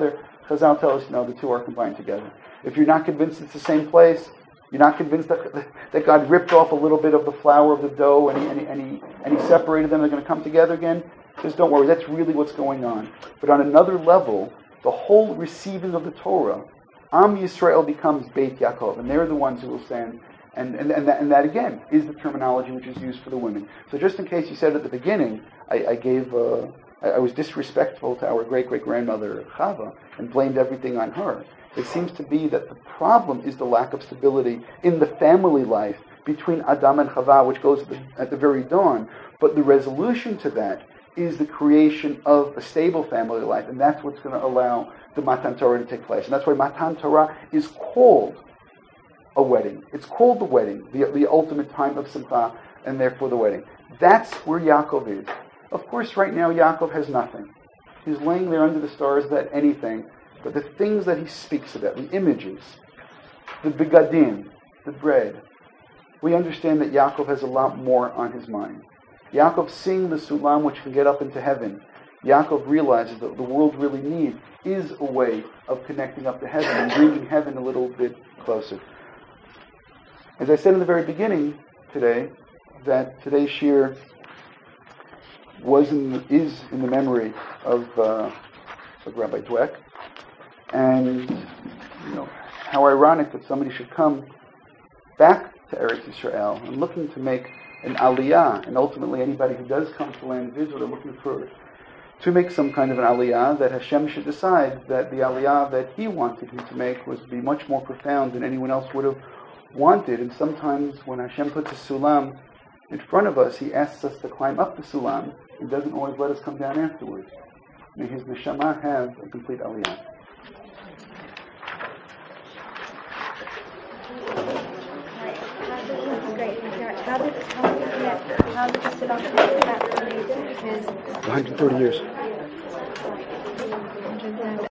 Chazal tell us, no, the two are combined together. If you're not convinced it's the same place, you're not convinced that, that God ripped off a little bit of the flour of the dough and he, and he, and he, and he separated them, they're going to come together again, just don't worry, that's really what's going on. But on another level, the whole receiving of the Torah, Am Yisrael becomes Beit Yaakov, and they're the ones who will stand. And, and, and, that, and that, again, is the terminology which is used for the women. So just in case you said at the beginning, I, I gave, uh, I, I was disrespectful to our great-great-grandmother Chava and blamed everything on her. It seems to be that the problem is the lack of stability in the family life between Adam and Chava, which goes at the, at the very dawn. But the resolution to that is the creation of a stable family life, and that's what's going to allow the Matan Torah to take place. And that's why Matan Torah is called a wedding. It's called the wedding, the, the ultimate time of Simcha, and therefore the wedding. That's where Yaakov is. Of course, right now, Yaakov has nothing. He's laying there under the stars without anything, but the things that he speaks about, the images, the begadim, the bread, we understand that Yaakov has a lot more on his mind. Yaakov seeing the sulam which can get up into heaven, Yaakov realizes that the world really needs is a way of connecting up to heaven and bringing heaven a little bit closer. As I said in the very beginning today, that today's shir was in, is in the memory of, uh, of Rabbi Dweck, and you know how ironic that somebody should come back to Eretz Yisrael and looking to make an aliyah, and ultimately anybody who does come to land of Israel are looking for to make some kind of an aliyah, that Hashem should decide that the aliyah that He wanted him to make was to be much more profound than anyone else would have wanted. And sometimes when Hashem puts a sulam in front of us, He asks us to climb up the sulam and doesn't always let us come down afterwards. May His neshama have a complete aliyah. How did, how did, how did the Sudan connect that to Because one hundred thirty years.